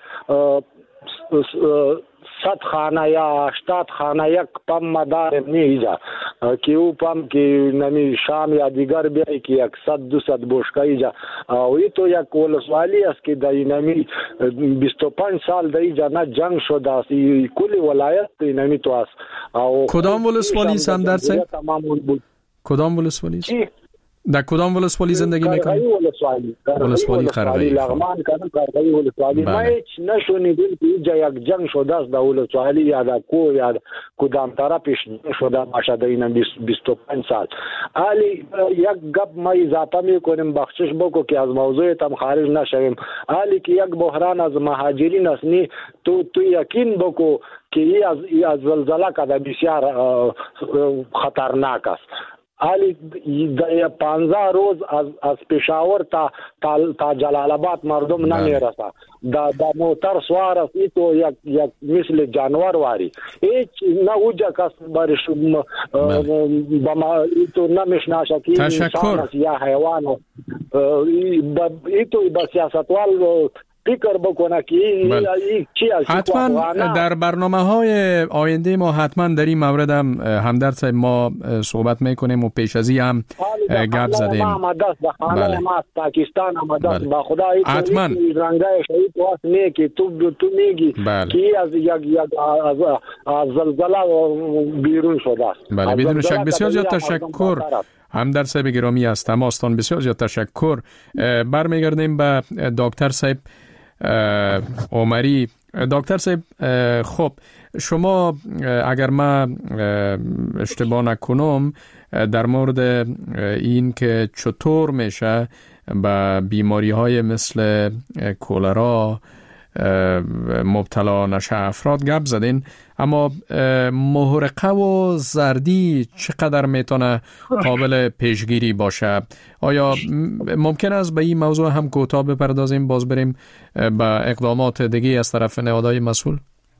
100 خانه یا 80 خانه یک پم مدار نیجا که او پم که نمی شام یا دیگر بیایی که 100-200 بوشکه ایجا و ای تو یک ولسوالی است که در اینمی 25 سال در ایجا نه جنگ شده است. کلی ولایت اینمی تو است. کدام ولسوالی است همدرد صاحب؟ کدام ولسوالی است؟ در کدام ولسوالی زندگی میکنید؟ ولسوالی قرغایی. لغمان کنم قرغایی ولسوالی. ما هیچ نشونیدیم که اینجا یک جنگ شده است در ولسوالی یا در کو یا کدام طرفش شده باشه در این 25 سال. حالی یک گپ ما اضافه میکنیم، بخشش بکو که از موضوعت هم خارج نشویم. حالی که یک بحران از مهاجرین است نی، تو یقین بکو که این از زلزله که بسیار خطرناک است. حالی در 15 روز از پشاور تا جلال آباد مردم نمیرسه. در موتر سوار است تو یک مثل جانور واری هیچ نه اوجا کس برش تو نمیشناسه که انسان است یا حیوان. تو با سیاستوال فکر بکنه که چی است. حتما در برنامه‌های آینده ما حتما در این مورد هم همدرد صاحب ما صحبت میکنیم و پیش از این هم گپ زدیم. بله. ما پاکستان آمده با خدا حتما رنگای شهید واسه نه که تو میگی که از زلزله بیرون شده است. بله بدون شک. بسیار زیاد تشکر همدرد صاحب گرامی از تماستان، بسیار زیاد تشکر. برمیگردیم به دکتر صاحب عمری. دکتر صاحب خب شما اگر ما اشتباه نکنم در مورد این که چطور میشه با بیماری های مثل کولرا مبتلا نشه افراد گپ زدین، اما محرقه و زردی چقدر میتونه قابل پیشگیری باشه؟ آیا ممکن است به این موضوع هم کوتاه بپردازیم، باز بریم به اقدامات دیگه از طرف نهادهای مسئول؟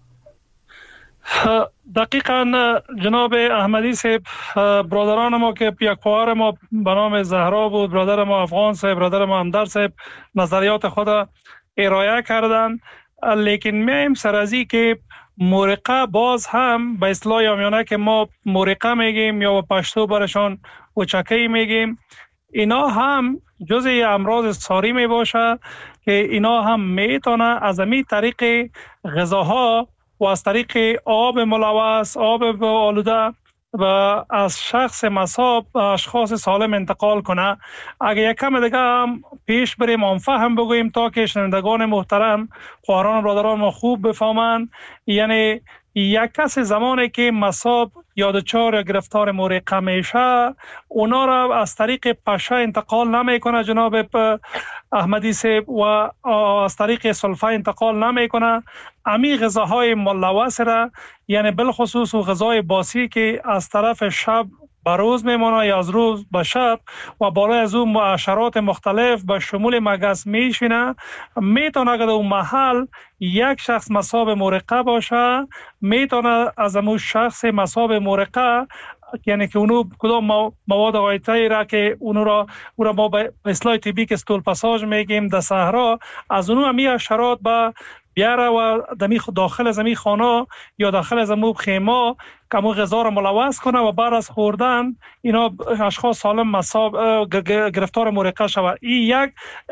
دقیقا جناب احمدی صاحب، برادران ما که یک پوار ما به نام زهرا بود، برادر ما افغان صاحب، برادر ما همدرد صاحب نظریات خود ارائه کردن، لیکن میایم سر از این که محرقه باز هم به اصطلاح عامیانه که ما محرقه میگیم یا به پشتو برشان اوچکی میگیم، اینا هم جزء امراض ساری می باشه که اینا هم میتونه از همین طریق غذاها و از طریق آب ملوث، آب آلوده و از شخص مصاب به اشخاص سالم انتقال کنه. اگه یک کم دیگه هم پیش بریم هم بگوییم تا که شنوندگان محترم، خواهران و برادران ما خوب بفهمند، یعنی یک کس زمانی که مصاب یا دچار یا گرفتار محرقه میشه، اونا را از طریق پشه انتقال نمیکنه جناب احمدی صاحب و از طریق سلفه انتقال نمیکنه. امی غذاهای ملوث را، یعنی بالخصوص غذای باسی که از طرف شب به روز میمونه یا از روز به شب و بالای از اون حشرات مختلف به شمول مگس میشینه، میتونه اگر اون محل یک شخص مصاب محرقه باشه، میتونه از اون شخص مصاب محرقه، یعنی که اونو کدام مواد غایطه‌ای را که اونو را ما به اصطلاح طبی که استول پاساژ میگیم در صحرا، از اونو همی حشرات به بیاره و داخل از امی خانه یا داخل از امو خیمه که امو غذا را ملوث کنه و بعد از خوردن اینا اشخاص سالم مصاب گرفتار محرقه شود. این یک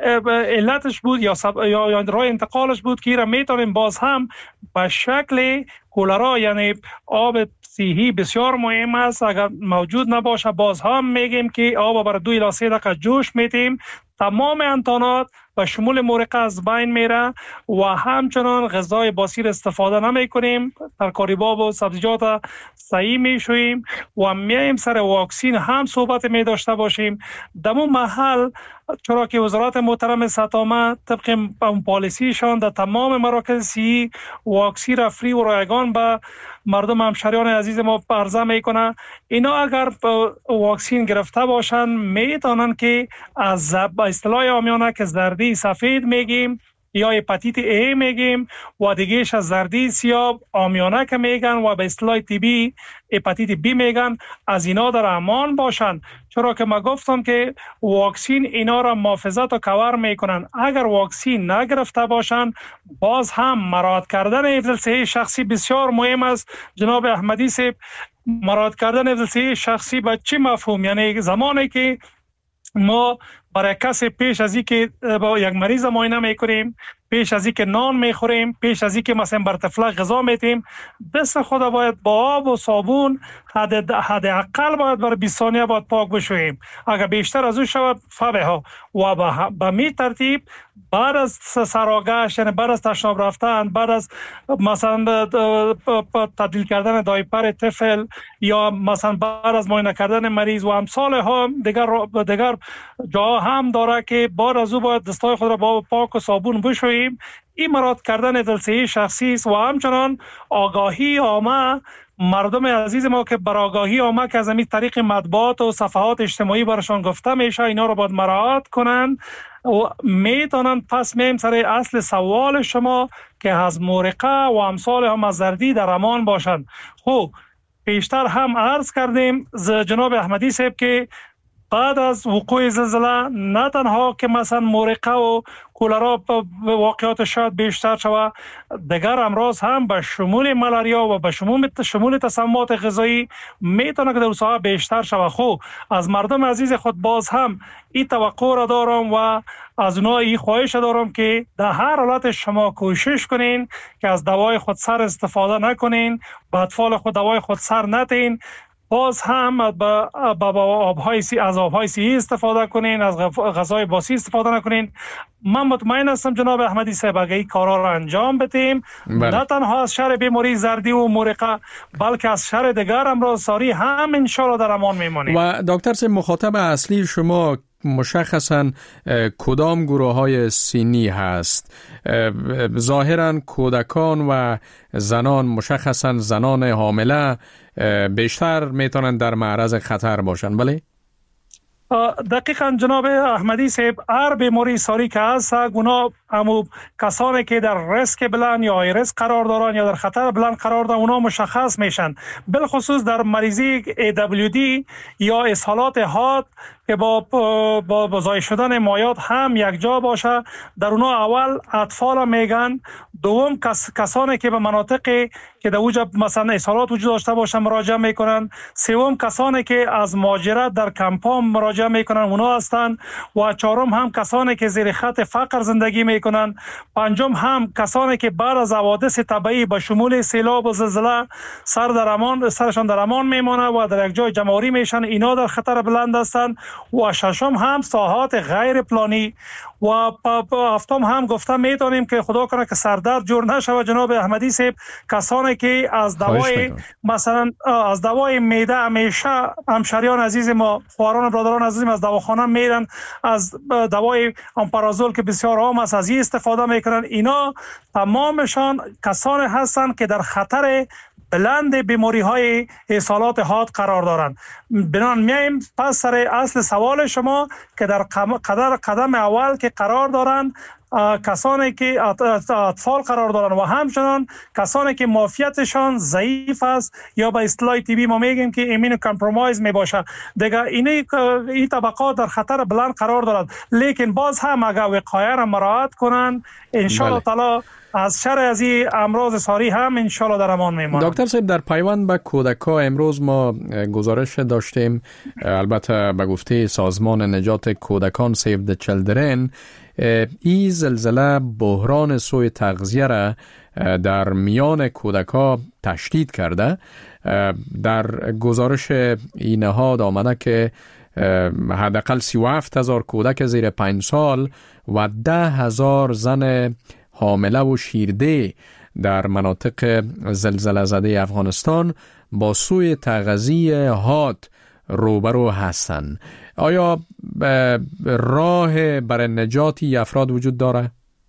علتش بود یا راه انتقالش بود که را میتونیم باز هم به شکل کولرا، یعنی آب صحی بسیار مهم است، اگر موجود نباشه باز هم میگیم که آب برای 2 الی 3 دقیقه جوش میتیم، تمام انتانات و شمول محرقه از بین میره و همچنان غذای باسی استفاده نمی کنیم، ترکاری باب و سبزیجات صحیح میشویم و میایم سر واکسین هم صحبت می داشته باشیم. دمو محل چرا که وزارت محترم سطامه طبق پالیسیشان در تمام مراکز صحی واکسین را فری و رایگان به مردم همشهریان عزیز ما عرضه میکنه. اینا اگر واکسین گرفته باشن میتونن که از اصطلاح عامیانه که زردی سفید میگیم یا هپاتیت A میگیم و دیگهش از زردی سیاه عامیانه که میگن و به اصطلاح طبی هپاتیت B میگن، از اینا در امان باشن، چرا که ما گفتم که واکسین اینا را محافظت و کور میکنن. اگر واکسین نگرفته باشن باز هم مراعات کردن حفظ صحی شخصی بسیار مهم است. جناب احمدی صاحب، مراعات کردن حفظ صحی شخصی به چی مفهوم؟ یعنی زمانی که ما برای کسی پیش از این که با یک مریض معاینه میکنیم، پیش از این که نان میخوریم، پیش از این که مثلا بر طفل غذا میتیم، دست خود باید با آب و صابون حداقل باید بر 20 ثانیه باید پاک بشوییم. اگر بیشتر از اون شود فبها و به می ترتیب بعد از سراغش، یعنی بعد از تشناب رفتن، بعد از مثلا تبدیل کردن دایپر طفل یا مثلا بعد از معاینه کردن مریض و امثال ها دیگر جا هم داره که بعد از او باید دستای خود را با پاک و صابون بشوییم. این مراعات کردن حفظ شخصی است و همچنان آگاهی عامه. مردم عزیز ما که بر آگاهی عامه که از این طریق مطبوعات و صفحات اجتماعی برشان گفته میشه، اینا رو باید مراعات کنن و میتونن. پس میم سر اصل سوال شما که از محرقه و امثال هم از زردی در امان باشند. خب پیشتر هم عرض کردیم جناب احمدی صاحب که بعد از وقوع زلزله نه تنها که مثلا محرقه و کولرا واقعات شاید بیشتر شود، دیگر امراض هم به شمول ملاریا و به شمول تسممات غذایی میتونه که در ساحه بیشتر شود. خب از مردم عزیز خود باز هم این توقع را دارم و از اونها این خواهش دارم که در هر حالت شما کوشش کنین که از دوای خود سر استفاده نکنین، به اطفال خود دوای خود سر ندین، باز هم از آبهای صحی استفاده کنین، از غذای باسی استفاده نکنین. من مطمئن هستم جناب احمدی صاحب اگه این کارا را انجام بدیم، نه تنها از شر بیماری زردی و محرقه بلکه از شر دیگر امراض ساری هم ان شاء الله در امان میمونیم. و دکتر صاحب، مخاطب اصلی شما مشخصاً کدام گروه های سنی هست؟ ظاهراً کودکان و زنان، مشخصاً زنان حامله بیشتر میتونن در معرض خطر باشن، بله؟ دقیقاً جناب احمدی صاحب، هر بیماری ساری که هست گونا همو کسانی که در ریسک بلند یا های ریسک قرار دارن یا در خطر بلند قرار دارن اونا مشخص میشن، بالخصوص در مریضی AWD یا اسهالات حاد که با ضایع شدن مایعات هم یک جا باشه. در اونا اول اطفال میگن، دوم کسانی که به مناطقی که در اوجا مثلا اسهالات وجود داشته باشه مراجعه میکنن، سوم کسانی که از مهاجرت در کمپ‌ها مراجعه میکنن اونا هستند، و چهارم هم کسانی که زیر خط فقر زندگی میکنن، پنجم هم کسانی که بعد از حوادث طبیعی به شمول سیلاب و زلزله سرشان در امان میمونه و در یک جای جمع‌آوری میشن، اینا در خطر بلند هستند، و ششم هم ساحات غیر پلانی، و هفتم هم گفتم میتونیم که خدا کنه که سردرد جور نشه. جناب احمدی صاحب، کسانی که از دوای مثلا از دوای معده همیشه همشریان عزیز ما، خواران برادران عزیزم از دواخانه میرن، از دوای امپرازول که بسیار عام است از این استفاده میکنن، اینا تمامشان کسانی هستند که در خطر بلند بیماری های اسهالات حاد قرار دارند. بنان میایم پس سر اصل سوال شما که در قدم اول که قرار دارند کسانی که اطفال قرار دارند و همچنان کسانی که معافیتشان ضعیف است یا به اصطلاح طبی ما میگیم که ایمون کامپرومایز میباشه، دیگه این طبقات در خطر بلند قرار دارند. لیکن باز هم اگر وقایه را مراعات کنند ان شاء الله تعالی از شر از این امراض ساری هم ان شاء الله در امان میمانند. دکتر صاحب، در پیوند به کودک‌ها امروز ما گزارش داشتیم، البته به گفته سازمان نجات کودکان سیو د چیلدرن، این زلزله بحران سوء تغذیه را در میان کودک‌ها تشدید کرده. در گزارش این نهاد آمده که حداقل 37,000 کودک زیر 5 سال و 10,000 زن حامله و شیرده در مناطق زلزله زده افغانستان با سوء تغذیه حاد روبرو هستند. آیا راه برای نجاتی افراد وجود داره؟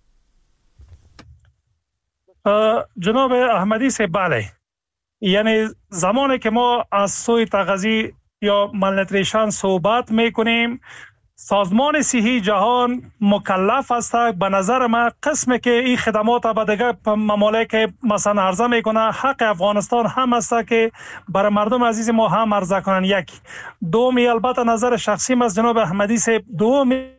جناب احمدی سے بله، یعنی زمانی که ما از سوء تغذیه یا مالنوتریشن صحبت میکنیم، سازمان صحی جهان مکلف است به نظر من قسمی که این خدمات به دیگر ممالک مثلا عرضه میکنه، حق افغانستان هم است که برای مردم عزیز ما هم عرضه کنن. یک دومی البته نظر شخصی از جناب احمدی صاحب، دومی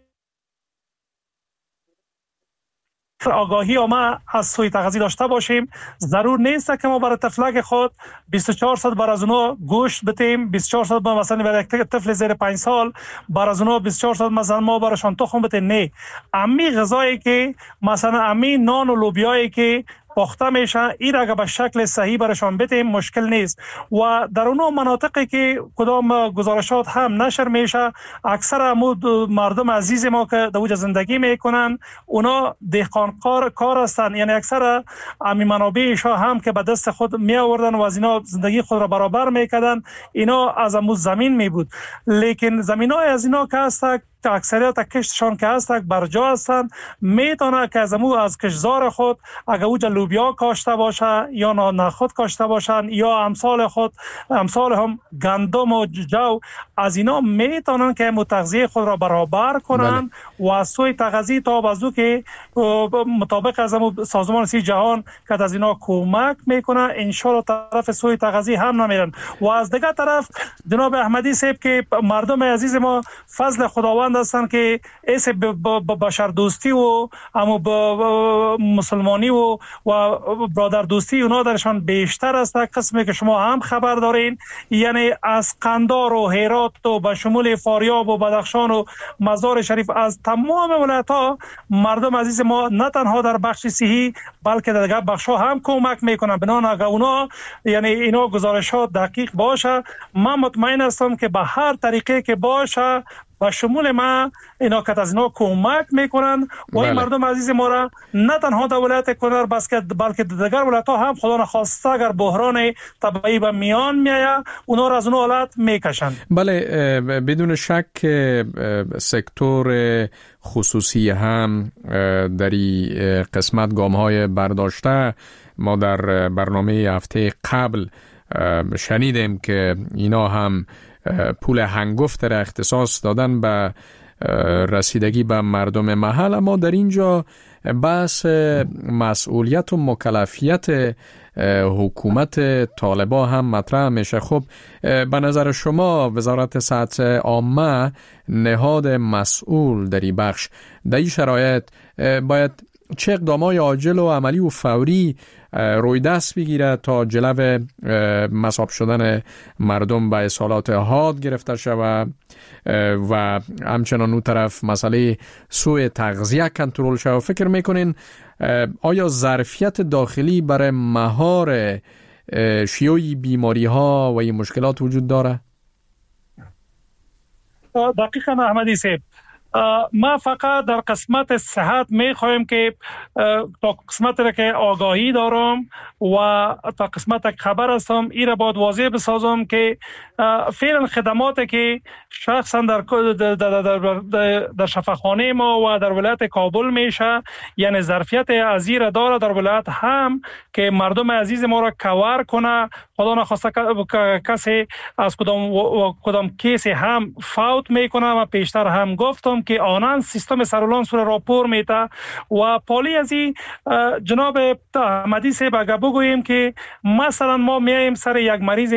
آگاهی ما از سوء تغذیه داشته باشیم. ضرور نیست که ما برای طفلک خود 2400 بر از اونها گوشت بتیم، 2400 مثلا برای یک طفل زیر 5 سال بر از اونها 2400 مثلا ما برایشان تخم بتیم. نه، امی غذایی که مثلا امی نان و لوبیایی که پخته میشه، این را به شکل صحیح برشان بدیم مشکل نیست. و در اون مناطقی که کدام گزارشات هم نشر میشه، اکثر مردم عزیز ما که در اونجا زندگی میکنن اونا دهقان کار هستن، یعنی اکثر امی منابعشا هم که به دست خود می آوردن و از اینا زندگی خود را برابر میکردن، اینا از امو زمین می بود. لیکن زمینای از اینا که هست که اکثریت کشتشان که هست برجا هستند، میتونه که از کشزار خود اگر اوجا لوبیا کاشته باشه یا نخود کاشته باشن یا امثال هم گندم و جو، از اینا میتونن که تغذیه خود را برابر کنن و از سوی تغذیه تا بازو که مطابق از سازمان صحی جهان که از اینا کمک میکنه، انشالله طرف سوی تغذیه هم نمیرن. و از دیگه طرف جناب احمدی صاحب که مردم عزیز ما فضل خداوند هستن که ایسه بشر دوستی و اما مسلمانی و برادر دوستی اونا درشان بیشتر است، قسمی که شما هم خبر دارین. یعنی از قندار و هرات و به شمول فاریاب و بدخشان و مزار شریف، از تمام ولایت‌ها مردم عزیز ما نه تنها در بخش صحی بلکه در دیگر بخش‌ها هم کمک میکنن. بنان اگر اونا یعنی اینا گزارشات دقیق باشه، من مطمئن هستم که به هر طریقه که باشه و شمول ما اینا که از اینا کمک میکنن و این مردم عزیز ما را نه تنها در ولایت کنر بلکه دیگر ولایت ها هم خدا نخواسته اگر بحران طبیعی به میان میاد اونا را از اون حالت میکشن. بله بدون شک سکتور خصوصی هم در این قسمت گام‌های برداشته. ما در برنامه هفته قبل شنیدیم که اینا هم پول هنگفت را اختصاص دادن به رسیدگی به مردم محل، اما در اینجا بحث مسئولیت و مکلفیت حکومت طالبا هم مطرح میشه. خب به نظر شما وزارت صحت عامه نهاد مسئول در این بخش در این شرایط باید چه اقدامات عاجل و عملی و فوری روی دست بگیره تا جلو مصاب شدن مردم به اصالات حاد گرفته شود و همچنان اون طرف مسئله سوء تغذیه کنترل شود؟ فکر میکنین آیا ظرفیت داخلی برای مهار شیوع بیماری ها و این مشکلات وجود داره؟ دقیقاً احمدی صاحب، ما فقط در قسمت صحت میخوایم که تا قسمت را که آگاهی دارم و تا قسمت که خبر هستم این را باید واضح بسازم که فعلا خدماتی که شخصا در شفاخانه ما و در ولایت کابل میشه یعنی ظرفیت ازیر داره در ولایت هم که مردم عزیز ما را کور کنه. خدا نخواسته کسی از کدام کیسی هم فوت میکنه و پیشتر هم گفتم که آنان سیستم سرولانس را راپور میده و پالی از این جناب احمدی صاحب اگر بگوییم که مثلا ما میایم سر یک مریض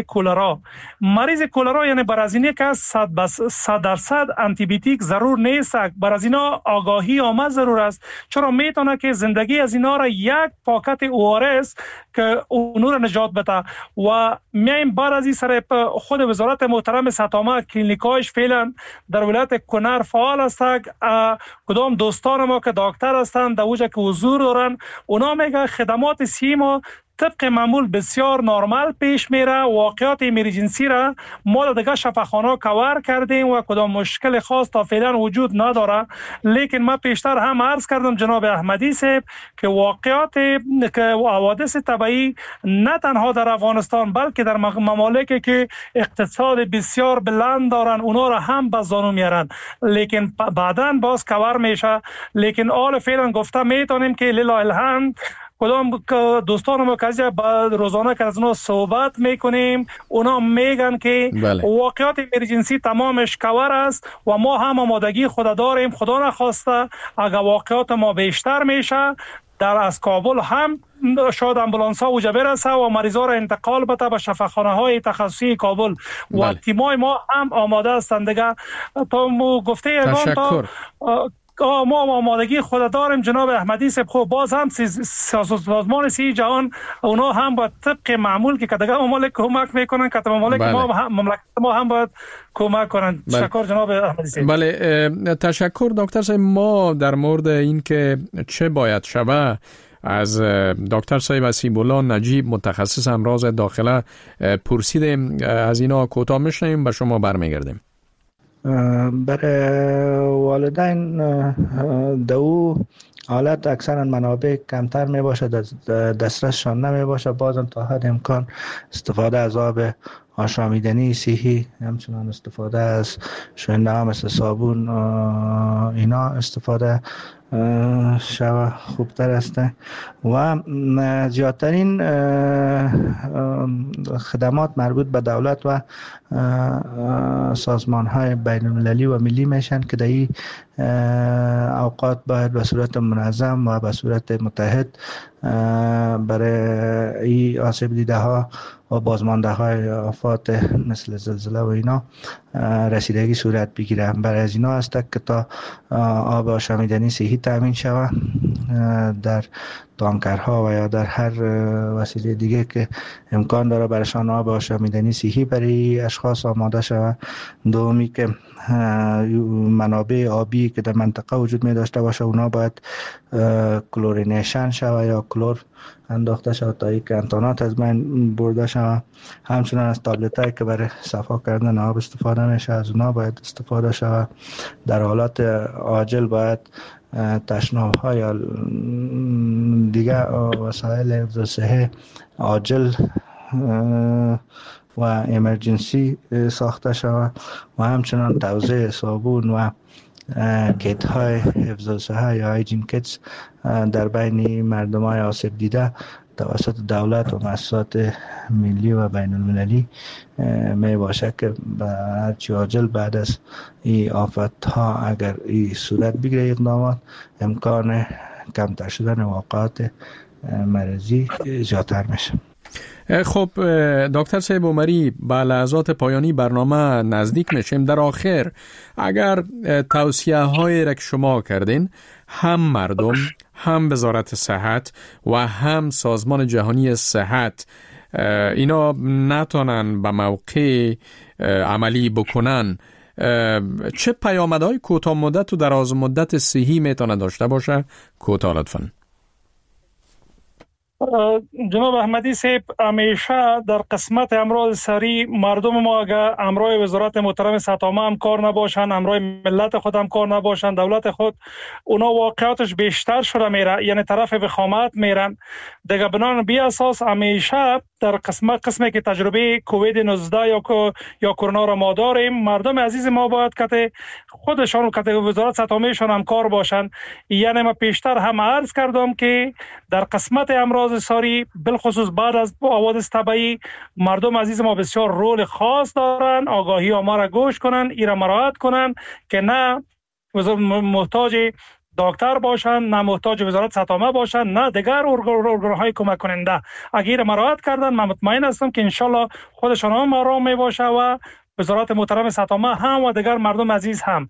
کولرا یعنی برازینی که 100% آنتی بیوتیک ضرور نیست، برای اینا آگاهی آمد ضرور است، چرا میتونه که زندگی از اینا را یک پاکت ORS که اونو را نجات بده. و میایم بعد از این سر خود وزارت محترم صحت عامه کلینیکایش فعلا در ولایت کنر فعال است. کدام دوستان ما که دکتر هستند در اوجا که حضور دارن اونا میگه خدمات سیما طبق معمول بسیار نرمال پیش میره. واقعات ایمرجنسی را ما دیگه شفاخانه کور کردیم و کدام مشکل خاص تا فعلا وجود نداره. لیکن ما پیشتر هم عرض کردم جناب احمدی صاحب که واقعات که حوادث طبیعی نه تنها در افغانستان بلکه در ممالکی که اقتصاد بسیار بلند دارن اونا را هم به زانو میارن، لیکن بعداً باز کور میشه. لیکن آل فعلا گفته میتونیم که لله الحمد کدام دوستان ما که روزانه که از اونا صحبت میکنیم اونا میگن که واقعات ایمرجنسی تمامش کور است و ما هم آمادگی خود داریم. خدا نخواسته اگر واقعات ما بیشتر میشه در از کابل هم شاید امبولانس ها اوجا برسه و مریضا را انتقال بده به شفاخانه های تخصصی کابل و تیمای ما هم آماده هستند دیگه. تا گفته ایران تا ما آمادگی خود داریم جناب احمدی صاحب. خب باز هم سازمان صحت جهان اونا هم با طبق معمول که دیگه ممالک کمک میکنن که ممالک ما هم باید کمک کنن. تشکر جناب احمدی صاحب. بله تشکر دکتر صاحب. ما در مورد این که چه باید شود از دکتر صاحب اسیب الله نجیب متخصص امراض داخله پرسیدیم، از اینا کوتاه میشنیم به شما برمیگردیم. برای والدین دو حالت اکثرا منابع کمتر می باشه، دسترسشان نمی باشه، بازم تا حد امکان استفاده از آب آشامیدنی صحی، همچنان استفاده از شوینده ها مثل صابون اینا استفاده شوه خوبتر است. و زیادترین خدمات مربوط به دولت و سازمان های بین المللی و ملی میشن که در این اوقات باید به صورت منظم و به صورت متحد برای این آسیب دیده ها و بازمانده های آفات مثل زلزله و اینا رسیدگی صورت بگیره. برای از اینا است که تا آب آشامیدنی صحی تامین شود در تانکرها و یا در هر وسیله دیگه که امکان داره برشان آب آشامیدنی صحی برای اشخاص آماده شود. دومی که منابع آبی که در منطقه وجود می داشته باشه اونا باید کلورینیشن شود یا کلور انداخته شود تا اینکه انتانات از بین برده شود. همچنان از تابلت هایی که برای صفا کردن آب استفاده میشه از اونا باید استفاده شود. در حالات عاجل باید تشناب ها یا دیگه وسایل حفظ صحه عاجل و امرجنسی ساخته شود و همچنان توزیع صابون و کیت های حفظ صحه یا هایجین کیتس در بین مردم های آسیب دیده توسط دولت و مؤسسات ملی و بین المللی می باشه که به هرچی عاجل بعد از این آفت ها اگر این صورت بگیره اقدامات امکان کمتر شدن واقعات مرضی زیادتر میشه. خب دکتر صاحب عمری، به لحظات پایانی برنامه نزدیک میشیم. در آخر اگر توصیه هایی را که شما کردین هم مردم هم وزارت صحت و هم سازمان جهانی صحت اینا نتونن به موقع عملی بکنن، چه پیامدهای کوتاه مدت و دراز مدت صحی میتونه داشته باشه؟ کوتاه لطفاً. جناب احمدی صاحب، همیشه در قسمت امراض سری مردم ما اگر امرای وزارت محترم صحت عامه هم کار نباشن، امرای ملت خود هم کار نباشن، دولت خود اونا واقعاتش بیشتر شده میره، یعنی طرف وخامت میرن دیگه. بنان بی اساس همیشه در قسمی که تجربه کووید 19 یا کرونا را ما داریم، مردم عزیز ما باید که خودشان و که وزارت صحت عامه شان هم کار باشن. یعنی ما پیشتر هم عرض کردم که در قسمت امراض ساری بالخصوص بعد از حوادث طبیعی مردم عزیز ما بسیار رول خاص دارن. آگاهی ما را گوش کنن، ایرا مراعات کنن که نه محتاج دکتر باشن، نه محتاج وزارت صحت عامه باشن، نه دیگر ارگان‌های کمک کننده. اگر مراعات کردن من مطمئن هستم که انشالله خودشان هم آرام می باشه و وزارت محترم صحت عامه هم و دیگر مردم عزیز هم.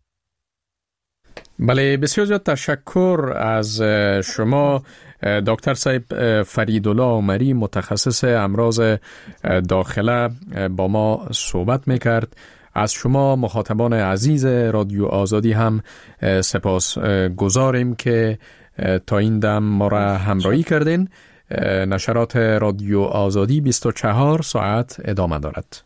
بله، بسیار زیاد تشکر از شما دکتر صاحب فریدالله عمری، متخصص امراض داخله با ما صحبت میکرد. از شما مخاطبان عزیز رادیو آزادی هم سپاس گذاریم که تا این دم ما را همراهی کردین. نشرات رادیو آزادی 24 ساعت ادامه دارد.